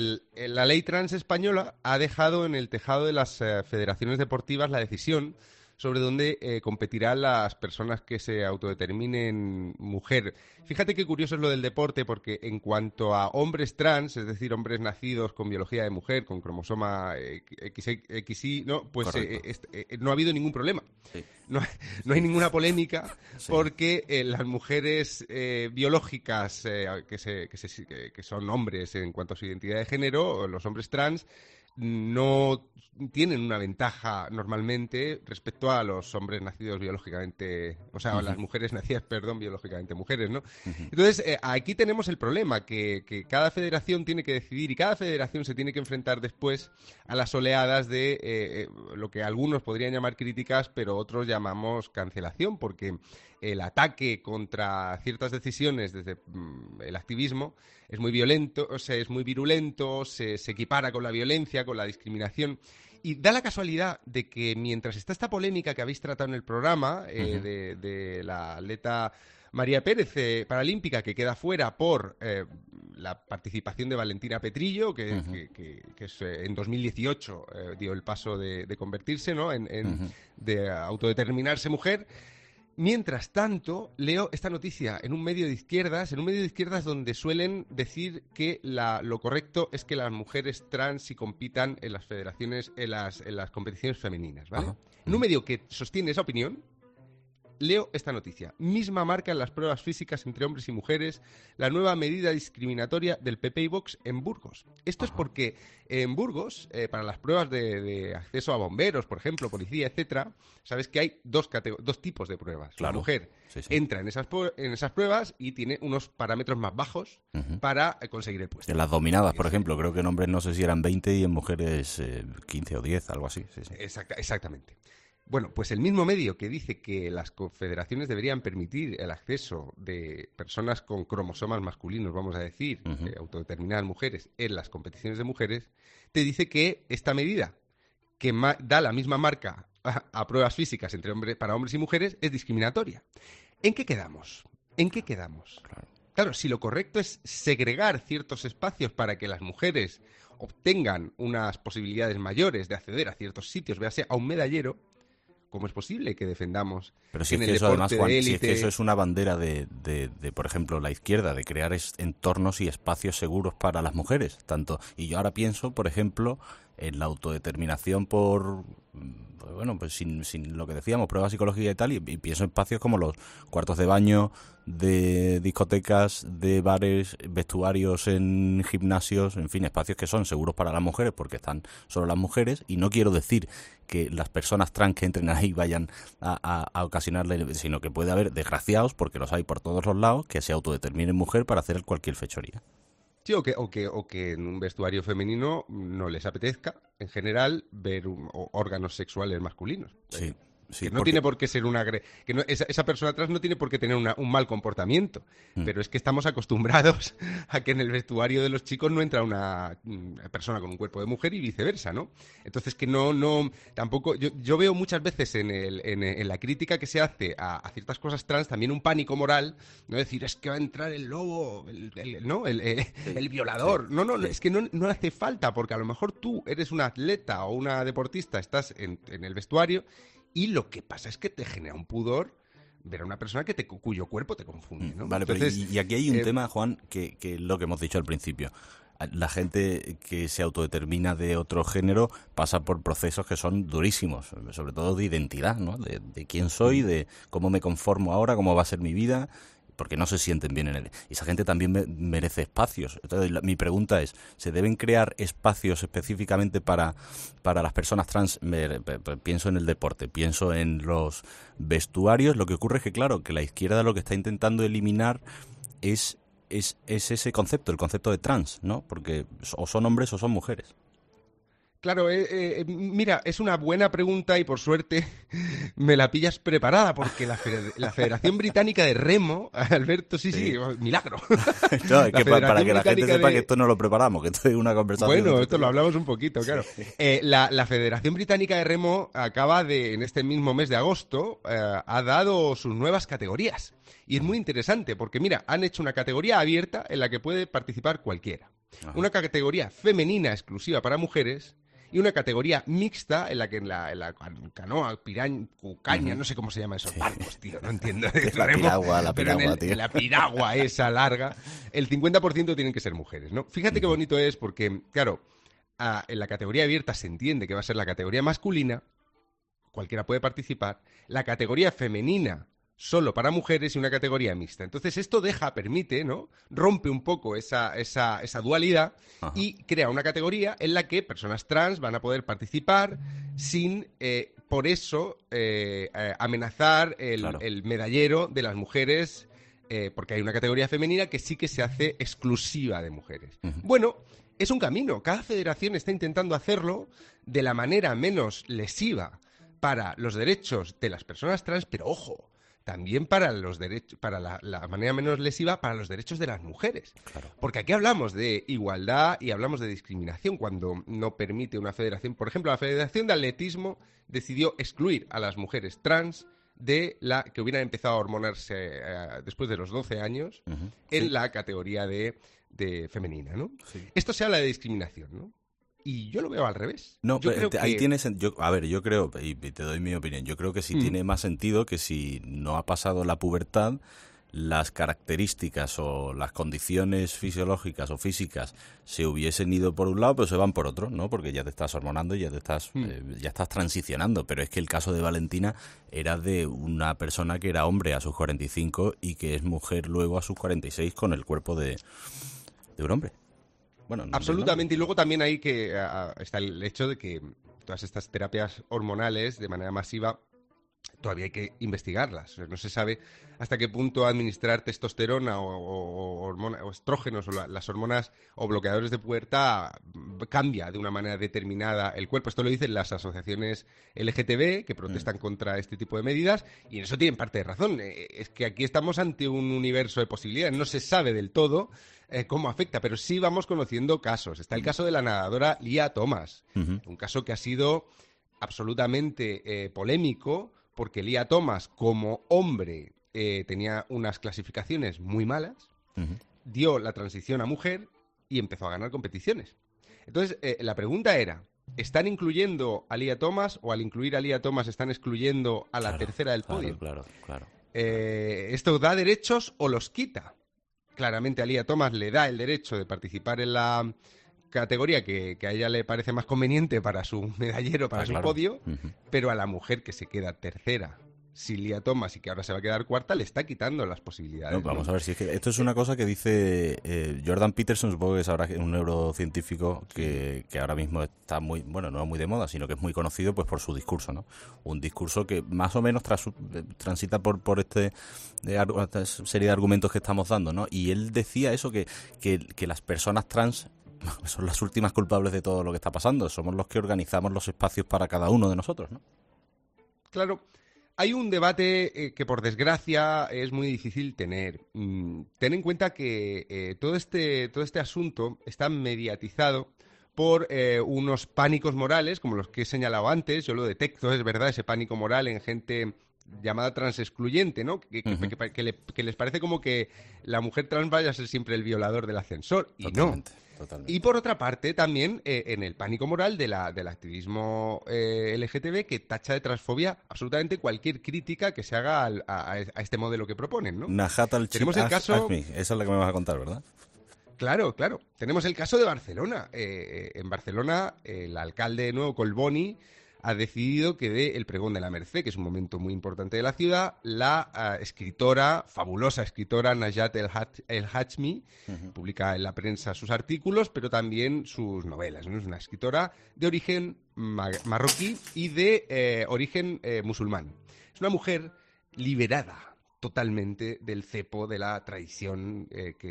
la ley trans española ha dejado en el tejado de las federaciones deportivas la decisión sobre dónde competirán las personas que se autodeterminen mujer. Fíjate qué curioso es lo del deporte, porque en cuanto a hombres trans, es decir, hombres nacidos con biología de mujer, con cromosoma XY, no, pues no ha habido ningún problema. Sí. No hay ninguna polémica, porque las mujeres biológicas que son hombres en cuanto a su identidad de género, los hombres trans, no tienen una ventaja normalmente respecto a los hombres nacidos biológicamente, o sea, a las mujeres nacidas, biológicamente mujeres, ¿no? Entonces, aquí tenemos el problema, que cada federación tiene que decidir, y cada federación se tiene que enfrentar después a las oleadas de lo que algunos podrían llamar críticas, pero otros llamamos cancelación, porque el ataque contra ciertas decisiones desde el activismo es muy violento, o sea, es muy virulento, se equipara con la violencia, con la discriminación. Y da la casualidad de que mientras está esta polémica que habéis tratado en el programa de la atleta María Pérez, paralímpica, que queda fuera por la participación de Valentina Petrillo, que es, en 2018 dio el paso de convertirse, ¿no? De autodeterminarse mujer. Mientras tanto, leo esta noticia en un medio de izquierdas, donde suelen decir que lo correcto es que las mujeres trans sí compitan en las federaciones, en las competiciones femeninas, ¿vale? En un medio que sostiene esa opinión, leo esta noticia. Misma marca en las pruebas físicas entre hombres y mujeres, la nueva medida discriminatoria del PP y Vox en Burgos. Esto es porque en Burgos, para las pruebas de acceso a bomberos, por ejemplo, policía, etcétera, sabes que hay dos tipos de pruebas. Claro. La mujer entra en esas pruebas y tiene unos parámetros más bajos para conseguir el puesto. En las dominadas, por ejemplo, creo que en hombres no sé si eran 20 y en mujeres 15 o 10, algo así. Sí. Exactamente. Bueno, pues el mismo medio que dice que las confederaciones deberían permitir el acceso de personas con cromosomas masculinos, vamos a decir, autodeterminadas mujeres, en las competiciones de mujeres, te dice que esta medida, que da la misma marca a pruebas físicas para hombres y mujeres, es discriminatoria. ¿En qué quedamos? Claro, si lo correcto es segregar ciertos espacios para que las mujeres obtengan unas posibilidades mayores de acceder a ciertos sitios, véase a un medallero, ¿cómo es posible que defendamos? Pero si es que eso, además, Juan, si es que eso es una bandera de, por ejemplo, la izquierda, de crear entornos y espacios seguros para las mujeres. Y yo ahora pienso, por ejemplo, en la autodeterminación por, pues sin lo que decíamos, pruebas psicológicas y tal, y pienso en espacios como los cuartos de baño, de discotecas, de bares, vestuarios en gimnasios, en fin, espacios que son seguros para las mujeres porque están solo las mujeres, y no quiero decir que las personas trans que entren ahí vayan a ocasionarle, sino que puede haber desgraciados, porque los hay por todos los lados, que se autodeterminen mujer para hacer cualquier fechoría. Sí, o que en un vestuario femenino no les apetezca, en general, ver órganos sexuales masculinos. Sí. Sí, que no tiene por qué ser esa persona trans no tiene por qué tener un mal comportamiento, pero es que estamos acostumbrados a que en el vestuario de los chicos no entra una persona con un cuerpo de mujer y viceversa, ¿no? Entonces que tampoco yo veo muchas veces en la crítica que se hace a ciertas cosas trans también un pánico moral, no decir es que va a entrar el lobo, el violador, no, es que no hace falta, porque a lo mejor tú eres una atleta o una deportista, estás en el vestuario. Y lo que pasa es que te genera un pudor ver a una persona cuyo cuerpo te confunde, ¿no? Vale, entonces, pero y aquí hay un tema, Juan, que es lo que hemos dicho al principio. La gente que se autodetermina de otro género pasa por procesos que son durísimos, sobre todo de identidad, ¿no? De quién soy, de cómo me conformo ahora, cómo va a ser mi vida, porque no se sienten bien en él. Y esa gente también merece espacios. Entonces, mi pregunta es, ¿se deben crear espacios específicamente para las personas trans? Pienso en el deporte, pienso en los vestuarios. Lo que ocurre es que, claro, que la izquierda lo que está intentando eliminar es ese concepto, el concepto de trans, ¿no? Porque o son hombres o son mujeres. Claro, mira, es una buena pregunta y por suerte me la pillas preparada, porque la Federación Británica de Remo, Alberto, sí, milagro. No, es que para que la gente sepa que esto no lo preparamos, que esto es una conversación. Bueno, esto lo hablamos un poquito, claro. La Federación Británica de Remo acaba en este mismo mes de agosto, ha dado sus nuevas categorías. Y es muy interesante, porque mira, han hecho una categoría abierta en la que puede participar cualquiera. Ajá. Una categoría femenina exclusiva para mujeres, y una categoría mixta en la que en la canoa, cucaña, no sé cómo se llama esos barcos, tío, no entiendo. La piragua, tío. La piragua esa larga, el 50% tienen que ser mujeres, ¿no? Fíjate qué bonito es porque, claro, en la categoría abierta se entiende que va a ser la categoría masculina, cualquiera puede participar, la categoría femenina solo para mujeres y una categoría mixta. Entonces esto permite, ¿no? Rompe un poco esa dualidad y crea una categoría en la que personas trans van a poder participar sin, por eso, amenazar el medallero de las mujeres, porque hay una categoría femenina que sí que se hace exclusiva de mujeres. Bueno, es un camino. Cada federación está intentando hacerlo de la manera menos lesiva para los derechos de las personas trans, pero ojo, también para los derechos, para la manera menos lesiva para los derechos de las mujeres. Claro. Porque aquí hablamos de igualdad y hablamos de discriminación cuando no permite una federación. Por ejemplo, la Federación de Atletismo decidió excluir a las mujeres trans de la que hubieran empezado a hormonarse después de los 12 años en la categoría de femenina, ¿no? Sí. Esto se habla de discriminación, ¿no? Y yo lo veo al revés. No, pero ahí tienes... yo creo, y te doy mi opinión, yo creo que sí tiene más sentido que si no ha pasado la pubertad, las características o las condiciones fisiológicas o físicas se hubiesen ido por un lado, pero se van por otro, ¿no? Porque ya te estás hormonando y ya estás transicionando. Pero es que el caso de Valentina era de una persona que era hombre a sus 45 y que es mujer luego a sus 46 con el cuerpo de un hombre. Bueno, no, absolutamente, y luego también hay que está el hecho de que todas estas terapias hormonales de manera masiva todavía hay que investigarlas. No se sabe hasta qué punto administrar testosterona o estrógenos o las hormonas o bloqueadores de pubertad cambia de una manera determinada el cuerpo. Esto lo dicen las asociaciones LGTB que protestan contra este tipo de medidas y en eso tienen parte de razón. Es que aquí estamos ante un universo de posibilidades. No se sabe del todo cómo afecta, pero sí vamos conociendo casos. Está el caso de la nadadora Lia Thomas, un caso que ha sido absolutamente polémico porque Lia Thomas, como hombre, tenía unas clasificaciones muy malas, dio la transición a mujer y empezó a ganar competiciones. Entonces, la pregunta era, ¿están incluyendo a Lia Thomas o al incluir a Lia Thomas están excluyendo a la tercera del podio? Claro. ¿Esto da derechos o los quita? Claramente a Lia Thomas le da el derecho de participar en la categoría que a ella le parece más conveniente para su medallero, para su podio, pero a la mujer que se queda tercera, si Lia Thomas y que ahora se va a quedar cuarta, le está quitando las posibilidades. No, vamos a ver, si es que esto es una cosa que dice Jordan Peterson, supongo que es ahora un neurocientífico que ahora mismo está muy, bueno, no muy de moda, sino que es muy conocido pues por su discurso, ¿no? Un discurso que más o menos transita por esta serie de argumentos que estamos dando, ¿no? Y él decía eso, que las personas trans son las últimas culpables de todo lo que está pasando. Somos los que organizamos los espacios para cada uno de nosotros, ¿no? Claro. Hay un debate que, por desgracia, es muy difícil tener. Ten en cuenta que todo este asunto está mediatizado por unos pánicos morales, como los que he señalado antes. Yo lo detecto, es verdad, ese pánico moral en gente llamada transexcluyente, ¿no? Que les parece como que la mujer trans vaya a ser siempre el violador del ascensor. Y totalmente. Y por otra parte, también en el pánico moral del activismo LGTB que tacha de transfobia absolutamente cualquier crítica que se haga a este modelo que proponen, ¿no? Tenemos el caso... Esa es la que me vas a contar, ¿verdad? Claro. Tenemos el caso de Barcelona. En Barcelona, el alcalde nuevo, Collboni, ha decidido que dé el pregón de la Mercè, que es un momento muy importante de la ciudad, la fabulosa escritora Najat El Hachmi, publica en la prensa sus artículos, pero también sus novelas, ¿no? Es una escritora de origen marroquí y de origen musulmán. Es una mujer liberada totalmente del cepo de la tradición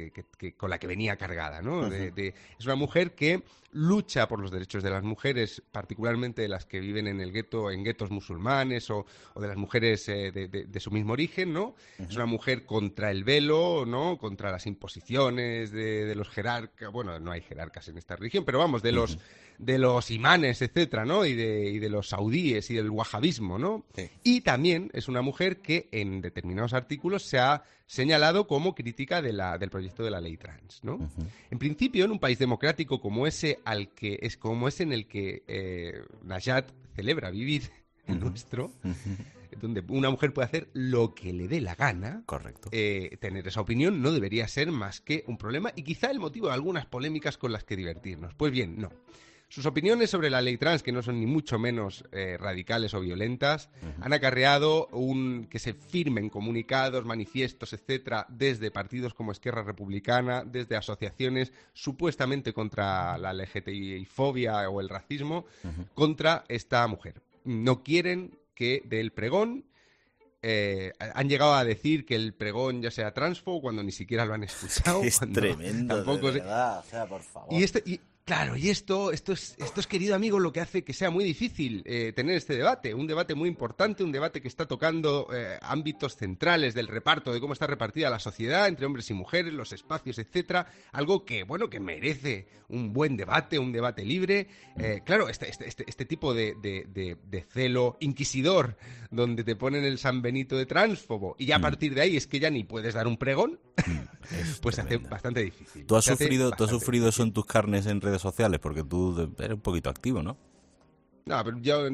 con la que venía cargada, ¿no? Es una mujer que lucha por los derechos de las mujeres, particularmente de las que viven en guetos musulmanes o de las mujeres de su mismo origen, ¿no? Es una mujer contra el velo, ¿no? Contra las imposiciones de los jerarcas, bueno, no hay jerarcas en esta religión, pero vamos, de de los imanes, etcétera, ¿no? Y de los saudíes y del wahabismo, ¿no? Sí. Y también es una mujer que en determinados artículos se ha señalado como crítica del proyecto de la ley trans, ¿no? En principio, en un país democrático como ese en el que Najat celebra vivir, el nuestro, donde una mujer puede hacer lo que le dé la gana. Correcto. Tener esa opinión no debería ser más que un problema y quizá el motivo de algunas polémicas con las que divertirnos. Pues bien, no. Sus opiniones sobre la ley trans, que no son ni mucho menos radicales o violentas, han acarreado que se firmen comunicados, manifiestos, etcétera, desde partidos como Esquerra Republicana, desde asociaciones supuestamente contra la LGTBI-fobia o el racismo, contra esta mujer. No quieren que del pregón, han llegado a decir que el pregón ya sea transfo cuando ni siquiera lo han escuchado. Es tremendo, tampoco de verdad, o sea, por favor. Claro, y esto es, querido amigo, lo que hace que sea muy difícil tener este debate, un debate muy importante, un debate que está tocando ámbitos centrales del reparto, de cómo está repartida la sociedad entre hombres y mujeres, los espacios, etcétera, algo que, bueno, que merece un buen debate, un debate libre. Claro, este tipo de celo inquisidor, donde te ponen el San Benito de tránsfobo, y ya a partir de ahí es que ya ni puedes dar un pregón, pues se hace bastante difícil. ¿Tú has sufrido eso en tus carnes en redes sociales? Porque tú eres un poquito activo, ¿no? No, pero yo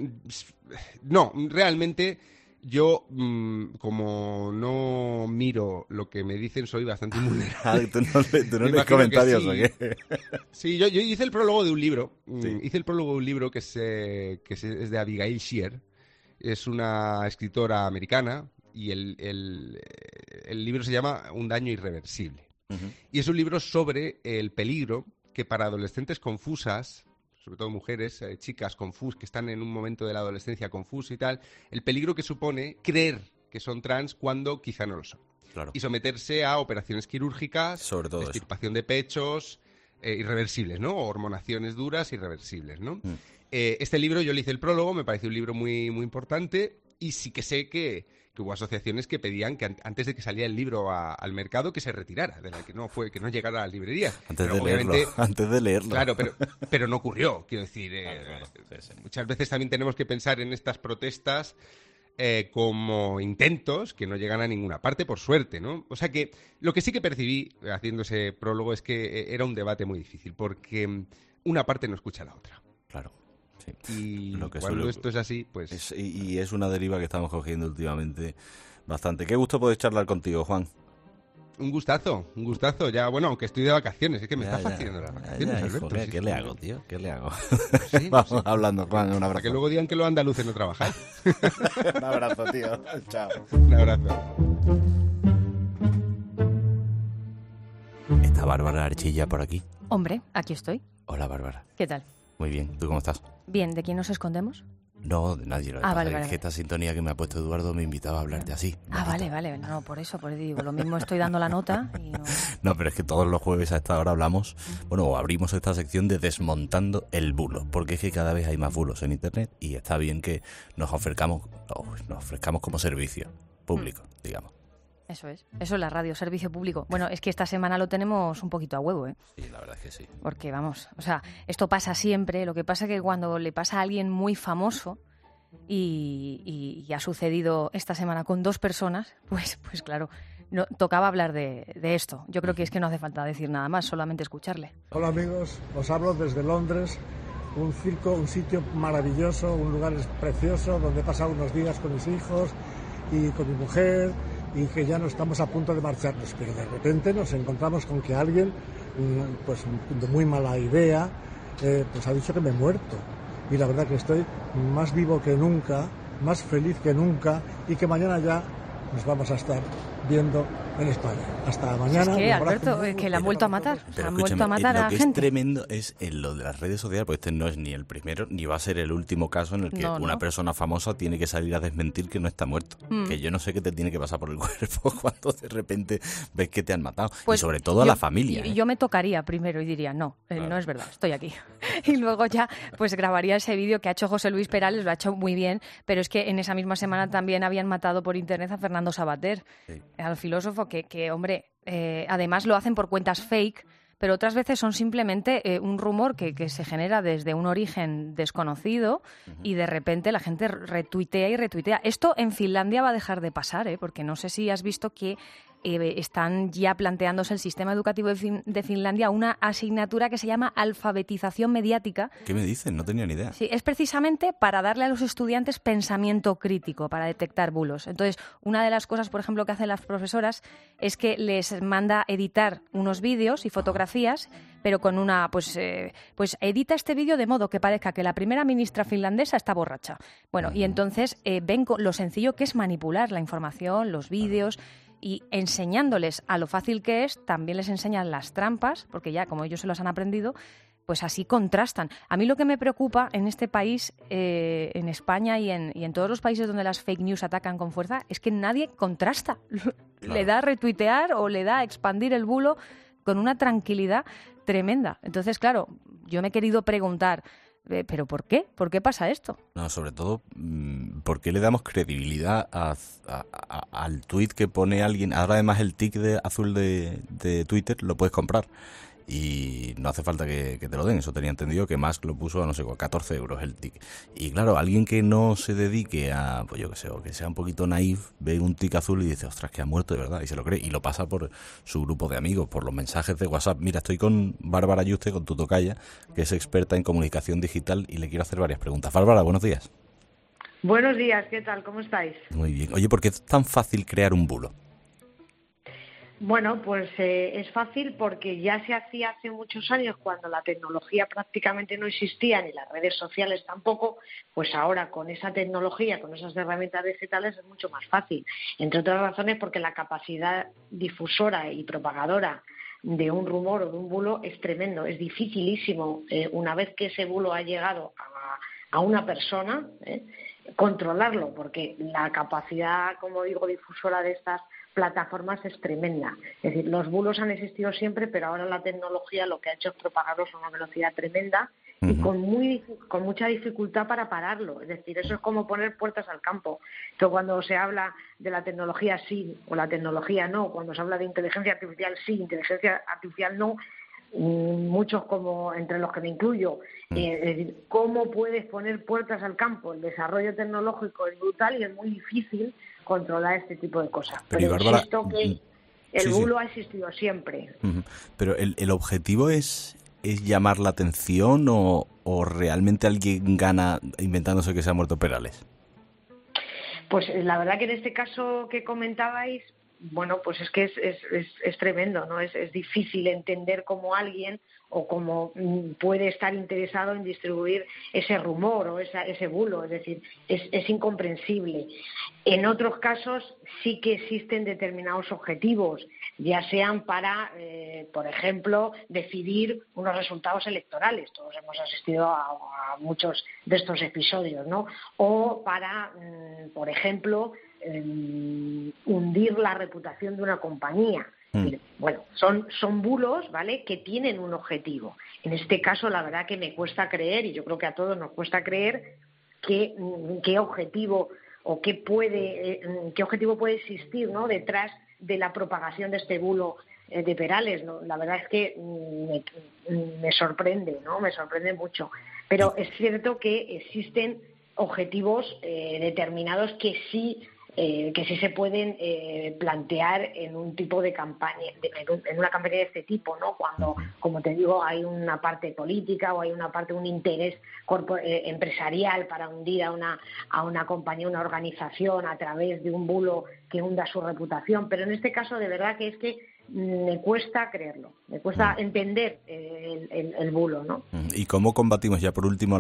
no, realmente yo, como no miro lo que me dicen, soy bastante invulnerable. ¿Tú no lees comentarios sí. o qué? Sí, yo hice el prólogo de un libro. Sí. Hice el prólogo de un libro que es de Abigail Shear. Es una escritora americana y el libro se llama Un daño irreversible. Y es un libro sobre el peligro que para adolescentes confusas, sobre todo mujeres, chicas confusas, que están en un momento de la adolescencia confusa y tal, el peligro que supone creer que son trans cuando quizá no lo son. Claro. Y someterse a operaciones quirúrgicas, sobre todo extirpación de pechos, irreversibles, ¿no? O hormonaciones duras irreversibles, ¿no? Este libro yo le hice el prólogo, me pareció un libro muy, muy importante y sí que sé que hubo asociaciones que pedían que antes de que saliera el libro al mercado que se retirara, que no llegara a la librería. Antes de leerlo. Claro, pero no ocurrió. Quiero decir, sí. Muchas veces también tenemos que pensar en estas protestas como intentos que no llegan a ninguna parte, por suerte, ¿no? O sea que lo que sí que percibí haciendo ese prólogo es que era un debate muy difícil, porque una parte no escucha a la otra. Claro. Sí. Y cuando esto es así, pues... Y es una deriva que estamos cogiendo últimamente bastante. Qué gusto poder charlar contigo, Juan. Un gustazo. Ya, bueno, aunque estoy de vacaciones, es que me está fastidiando las vacaciones, Alberto. Joder, ¿qué le hago, tío? ¿Qué le hago? Sí, Vamos hablando, Juan, un abrazo. Para que luego digan que los andaluces no trabajan. Un abrazo, tío. Chao. Un abrazo. ¿Está Bárbara Archilla por aquí? Hombre, aquí estoy. Hola, Bárbara. ¿Qué tal? Muy bien. ¿Tú cómo estás? Bien. ¿De quién nos escondemos? No, de nadie. Vale. Es que esta sintonía que me ha puesto Eduardo me invitaba a hablarte así. Vale. No, por eso digo. Lo mismo estoy dando la nota y no... No, pero es que todos los jueves a esta hora hablamos, o abrimos esta sección de desmontando el bulo, porque es que cada vez hay más bulos en Internet y está bien que nos ofrezcamos como servicio público, digamos. Eso es la radio, servicio público. Bueno, es que esta semana lo tenemos un poquito a huevo, ¿eh? Sí, la verdad es que sí. Porque, vamos, esto pasa siempre. Lo que pasa es que cuando le pasa a alguien muy famoso y ha sucedido esta semana con 2 personas, pues claro, tocaba hablar de esto. Yo creo que es que no hace falta decir nada más, solamente escucharle. Hola amigos, os hablo desde Londres, un circo, un sitio maravilloso, un lugar precioso donde he pasado unos días con mis hijos y con mi mujer, y que ya no estamos a punto de marcharnos, pero de repente nos encontramos con que alguien, pues de muy mala idea, pues ha dicho que me he muerto. Y la verdad que estoy más vivo que nunca, más feliz que nunca, y que mañana ya nos vamos a estar viendo en España. Hasta mañana. Es que, Alberto, que le han vuelto a matar. Han vuelto a matar a la gente. Lo que es tremendo es en lo de las redes sociales, porque este no es ni el primero, ni va a ser el último caso en el que una persona famosa tiene que salir a desmentir que no está muerto. Que yo no sé qué te tiene que pasar por el cuerpo cuando de repente ves que te han matado. Pues y sobre todo a la familia. Yo me tocaría primero y diría, no es verdad, estoy aquí. Y luego ya pues grabaría ese vídeo que ha hecho José Luis Perales, lo ha hecho muy bien, pero es que en esa misma semana también habían matado por internet a Fernando Savater, al filósofo que hombre, además lo hacen por cuentas fake, pero otras veces son simplemente un rumor que se genera desde un origen desconocido y de repente la gente retuitea y retuitea. Esto en Finlandia va a dejar de pasar, porque no sé si has visto que están ya planteándose el sistema educativo de Finlandia una asignatura que se llama alfabetización mediática. ¿Qué me dicen? No tenía ni idea. Sí, es precisamente para darle a los estudiantes pensamiento crítico, para detectar bulos. Entonces, una de las cosas, por ejemplo, que hacen las profesoras es que les manda editar unos vídeos y fotografías, pero con una, pues edita este vídeo de modo que parezca que la primera ministra finlandesa está borracha. Bueno, y entonces ven lo sencillo que es manipular la información, los vídeos. Y enseñándoles a lo fácil que es, también les enseñan las trampas, porque ya como ellos se las han aprendido, pues así contrastan. A mí lo que me preocupa en este país, en España y en todos los países donde las fake news atacan con fuerza, es que nadie contrasta. Claro. Le da a retuitear o le da a expandir el bulo con una tranquilidad tremenda. Entonces, claro, yo me he querido preguntar, ¿pero por qué? ¿Por qué pasa esto? No, sobre todo, ¿por qué le damos credibilidad al tuit que pone alguien? Ahora además el tic azul de Twitter lo puedes comprar y no hace falta que te lo den. Eso tenía entendido que Musk lo puso a, no sé, 14 euros el tic. Y claro, alguien que no se dedique a, pues yo qué sé, o que sea un poquito naif, ve un tic azul y dice, ostras, que ha muerto de verdad, y se lo cree, y lo pasa por su grupo de amigos, por los mensajes de WhatsApp. Mira, estoy con Bárbara Yuste, con tu tocaya, que es experta en comunicación digital, y le quiero hacer varias preguntas. Bárbara, buenos días. Buenos días, ¿qué tal? ¿Cómo estáis? Muy bien. Oye, ¿por qué es tan fácil crear un bulo? Bueno, pues es fácil porque ya se hacía hace muchos años, cuando la tecnología prácticamente no existía ni las redes sociales tampoco, pues ahora con esa tecnología, con esas herramientas digitales es mucho más fácil. Entre otras razones porque la capacidad difusora y propagadora de un rumor o de un bulo es tremendo, es dificilísimo una vez que ese bulo ha llegado a una persona, controlarlo, porque la capacidad, como digo, difusora de estas plataformas es tremenda. Es decir, los bulos han existido siempre, pero ahora la tecnología lo que ha hecho es propagarlos a una velocidad tremenda y con mucha dificultad para pararlo. Es decir, eso es como poner puertas al campo. Entonces, cuando se habla de la tecnología sí o la tecnología no, cuando se habla de inteligencia artificial sí, inteligencia artificial no, muchos, como entre los que me incluyo, es decir, ¿cómo puedes poner puertas al campo? El desarrollo tecnológico es brutal y es muy difícil controlar este tipo de cosas. Pero Bárbara, insisto que el bulo ha existido siempre. Pero el objetivo es llamar la atención o realmente alguien gana inventándose que se ha muerto Perales. Pues la verdad que en este caso que comentabais, bueno, pues es que es tremendo, ¿no? Es difícil entender cómo alguien o cómo puede estar interesado en distribuir ese rumor o ese bulo, es decir, es incomprensible. En otros casos sí que existen determinados objetivos, ya sean para, por ejemplo, decidir unos resultados electorales. Todos hemos asistido a muchos de estos episodios, ¿no? O para, por ejemplo, hundir la reputación de una compañía. Bueno, son bulos, ¿vale?, que tienen un objetivo. En este caso, la verdad que me cuesta creer, y yo creo que a todos nos cuesta creer, qué objetivo o qué objetivo puede existir, ¿no?, detrás de la propagación de este bulo de Perales, ¿no? La verdad es que me sorprende, ¿no? Me sorprende mucho. Pero es cierto que existen objetivos determinados que sí se pueden plantear en un tipo de campaña, en una campaña de este tipo, ¿no? Cuando, como te digo, hay una parte política o hay un interés empresarial para hundir a una compañía, una organización a través de un bulo que hunda su reputación. Pero en este caso, de verdad que es que me cuesta creerlo, me cuesta entender el bulo, ¿no? ¿Y cómo combatimos ya por último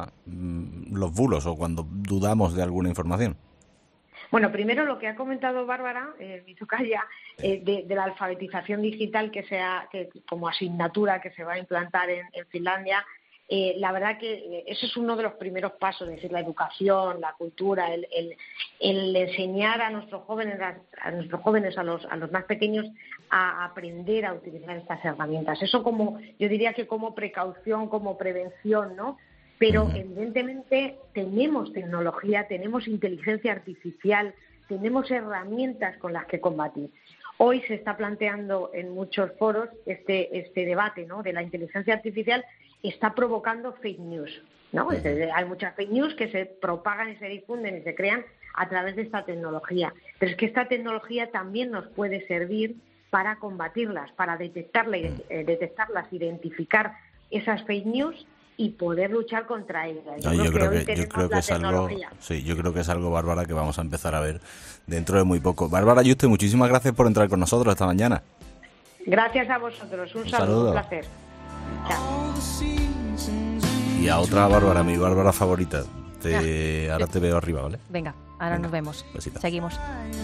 los bulos o cuando dudamos de alguna información? Bueno, primero lo que ha comentado Bárbara, mi tocaya, de la alfabetización digital que como asignatura que se va a implantar en Finlandia. La verdad que eso es uno de los primeros pasos, es decir, la educación, la cultura, el enseñar a nuestros jóvenes, a los más pequeños, a aprender a utilizar estas herramientas. Eso yo diría que como precaución, como prevención, ¿no? Pero evidentemente tenemos tecnología, tenemos inteligencia artificial, tenemos herramientas con las que combatir. Hoy se está planteando en muchos foros este debate, ¿no?, de la inteligencia artificial está provocando fake news, ¿no? Hay muchas fake news que se propagan y se difunden y se crean a través de esta tecnología. Pero es que esta tecnología también nos puede servir para combatirlas, para detectarlas, identificar esas fake news y poder luchar contra ellas. Yo creo que es algo, sí, yo creo que es algo, Bárbara, que vamos a empezar a ver dentro de muy poco. Bárbara Yuste, muchísimas gracias por entrar con nosotros esta mañana. Gracias a vosotros, un saludo, un placer. Chao. Y a otra Bárbara, mi Bárbara favorita. Ahora te veo arriba, ¿vale? Venga, ahora nos vemos. Besita. Seguimos.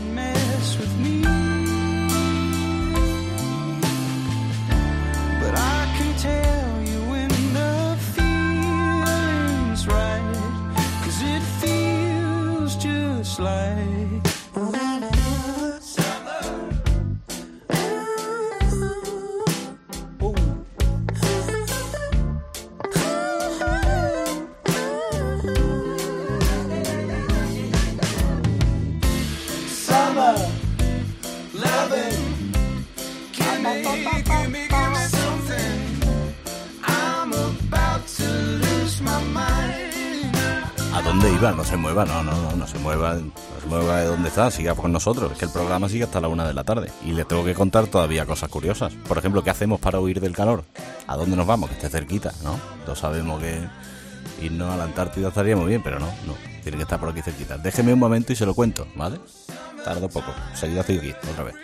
¿A dónde iba? No se mueva, no se mueva de donde está, siga con nosotros. Es que el programa sigue hasta la 1 de la tarde y les tengo que contar todavía cosas curiosas. Por ejemplo, ¿qué hacemos para huir del calor? ¿A dónde nos vamos? Que esté cerquita, ¿no? Todos sabemos que irnos a la Antártida estaría muy bien, pero no, tiene que estar por aquí cerquita. Déjeme un momento y se lo cuento, ¿vale? Tardo poco, enseguida estoy aquí, otra vez.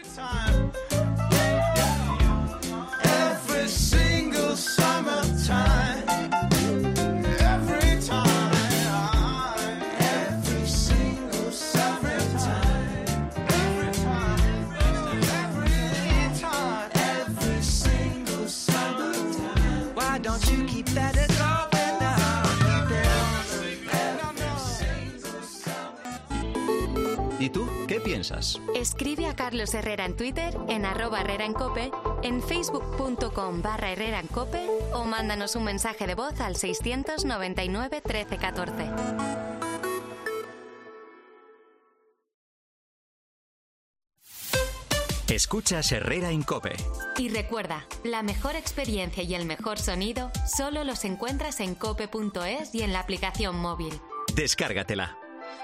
¿Y tú qué piensas? Escribe a Carlos Herrera en Twitter, en @HerreraEnCope, en facebook.com/HerreraEnCope o mándanos un mensaje de voz al 699 13 14. Escuchas Herrera en COPE. Y recuerda, la mejor experiencia y el mejor sonido solo los encuentras en cope.es y en la aplicación móvil. Descárgatela.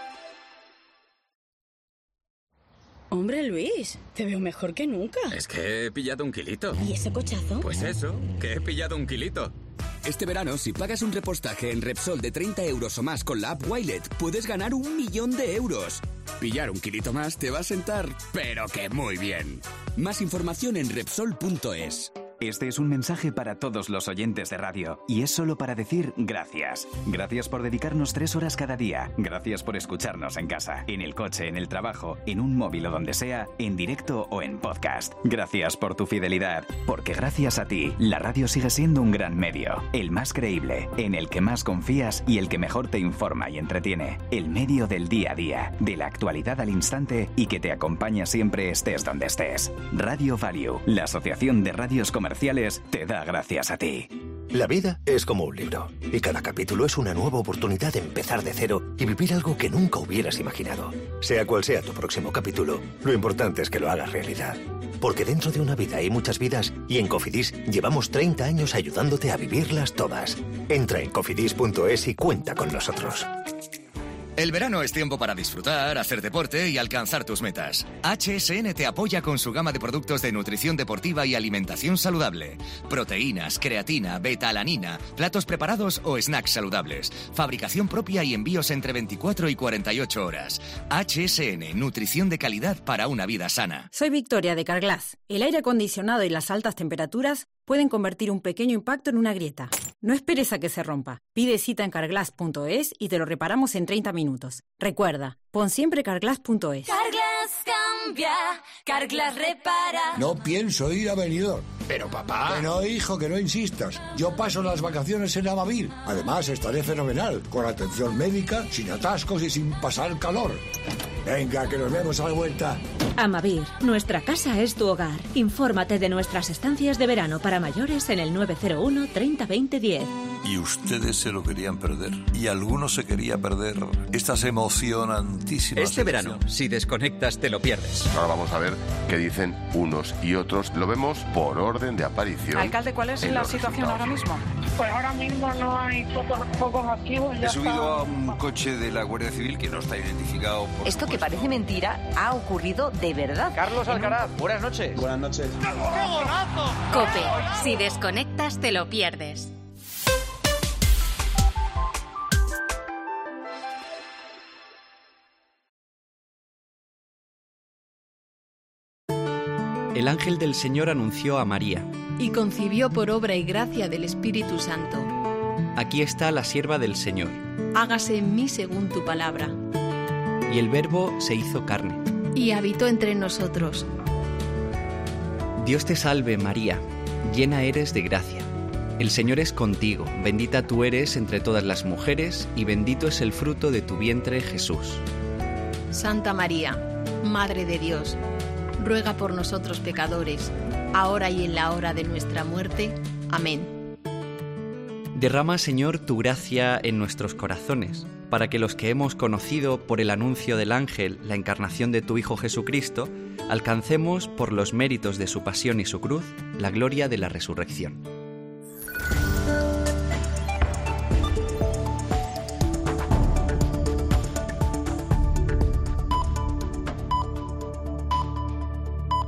Hombre, Luis, te veo mejor que nunca. Es que he pillado 1 kilito. ¿Y ese cochazo? Pues eso, que he pillado 1 kilito. Este verano, si pagas un repostaje en Repsol de 30 euros o más con la app Wilet, puedes ganar 1 millón de euros. Pillar 1 kilito más te va a sentar, pero que muy bien. Más información en Repsol.es. Este es un mensaje para todos los oyentes de radio y es solo para decir gracias. Gracias por dedicarnos 3 horas cada día. Gracias por escucharnos en casa, en el coche, en el trabajo, en un móvil o donde sea, en directo o en podcast. Gracias por tu fidelidad, porque gracias a ti, la radio sigue siendo un gran medio, el más creíble, en el que más confías y el que mejor te informa y entretiene. El medio del día a día, de la actualidad al instante y que te acompaña siempre estés donde estés. Radio Value, la asociación de radios comerciales, te da gracias a ti. La vida es como un libro y cada capítulo es una nueva oportunidad de empezar de cero y vivir algo que nunca hubieras imaginado. Sea cual sea tu próximo capítulo, lo importante es que lo hagas realidad. Porque dentro de una vida hay muchas vidas y en Cofidis llevamos 30 años ayudándote a vivirlas todas. Entra en cofidis.es y cuenta con nosotros. El verano es tiempo para disfrutar, hacer deporte y alcanzar tus metas. HSN te apoya con su gama de productos de nutrición deportiva y alimentación saludable. Proteínas, creatina, beta-alanina, platos preparados o snacks saludables. Fabricación propia y envíos entre 24 y 48 horas. HSN, nutrición de calidad para una vida sana. Soy Victoria de Carglass. El aire acondicionado y las altas temperaturas pueden convertir un pequeño impacto en una grieta. No esperes a que se rompa. Pide cita en carglass.es y te lo reparamos en 30 minutos. Recuerda, pon siempre carglass.es. Carglass. cambia, Carglass repara. No pienso ir a Benidorm. Pero papá... Que no, hijo, que no insistas. Yo paso las vacaciones en Amavir. Además, estaré fenomenal, con atención médica, sin atascos y sin pasar calor. Venga, que nos vemos a la vuelta. Amavir, nuestra casa es tu hogar. Infórmate de nuestras estancias de verano para mayores en el 901 30 20 10. Y ustedes se lo querían perder. Y algunos se quería perder estas emocionantísimas... Este verano, si desconectas, te lo pierdes. Ahora vamos a ver qué dicen unos y otros. Lo vemos por orden de aparición. Alcalde, ¿cuál es la situación ahora mismo? Pues ahora mismo no hay focos activos. He subido a un coche de la Guardia Civil que no está identificado. Esto que parece mentira ha ocurrido de verdad. Carlos Alcaraz, buenas noches. Buenas noches. COPE. Si desconectas, te lo pierdes. El ángel del Señor anunció a María. Y concibió por obra y gracia del Espíritu Santo. Aquí está la sierva del Señor. Hágase en mí según tu palabra. Y el Verbo se hizo carne. Y habitó entre nosotros. Dios te salve, María, llena eres de gracia. El Señor es contigo, bendita tú eres entre todas las mujeres, y bendito es el fruto de tu vientre, Jesús. Santa María, Madre de Dios, ruega por nosotros pecadores, ahora y en la hora de nuestra muerte. Amén. Derrama, Señor, tu gracia en nuestros corazones, para que los que hemos conocido por el anuncio del ángel la encarnación de tu Hijo Jesucristo, alcancemos, por los méritos de su pasión y su cruz, la gloria de la resurrección.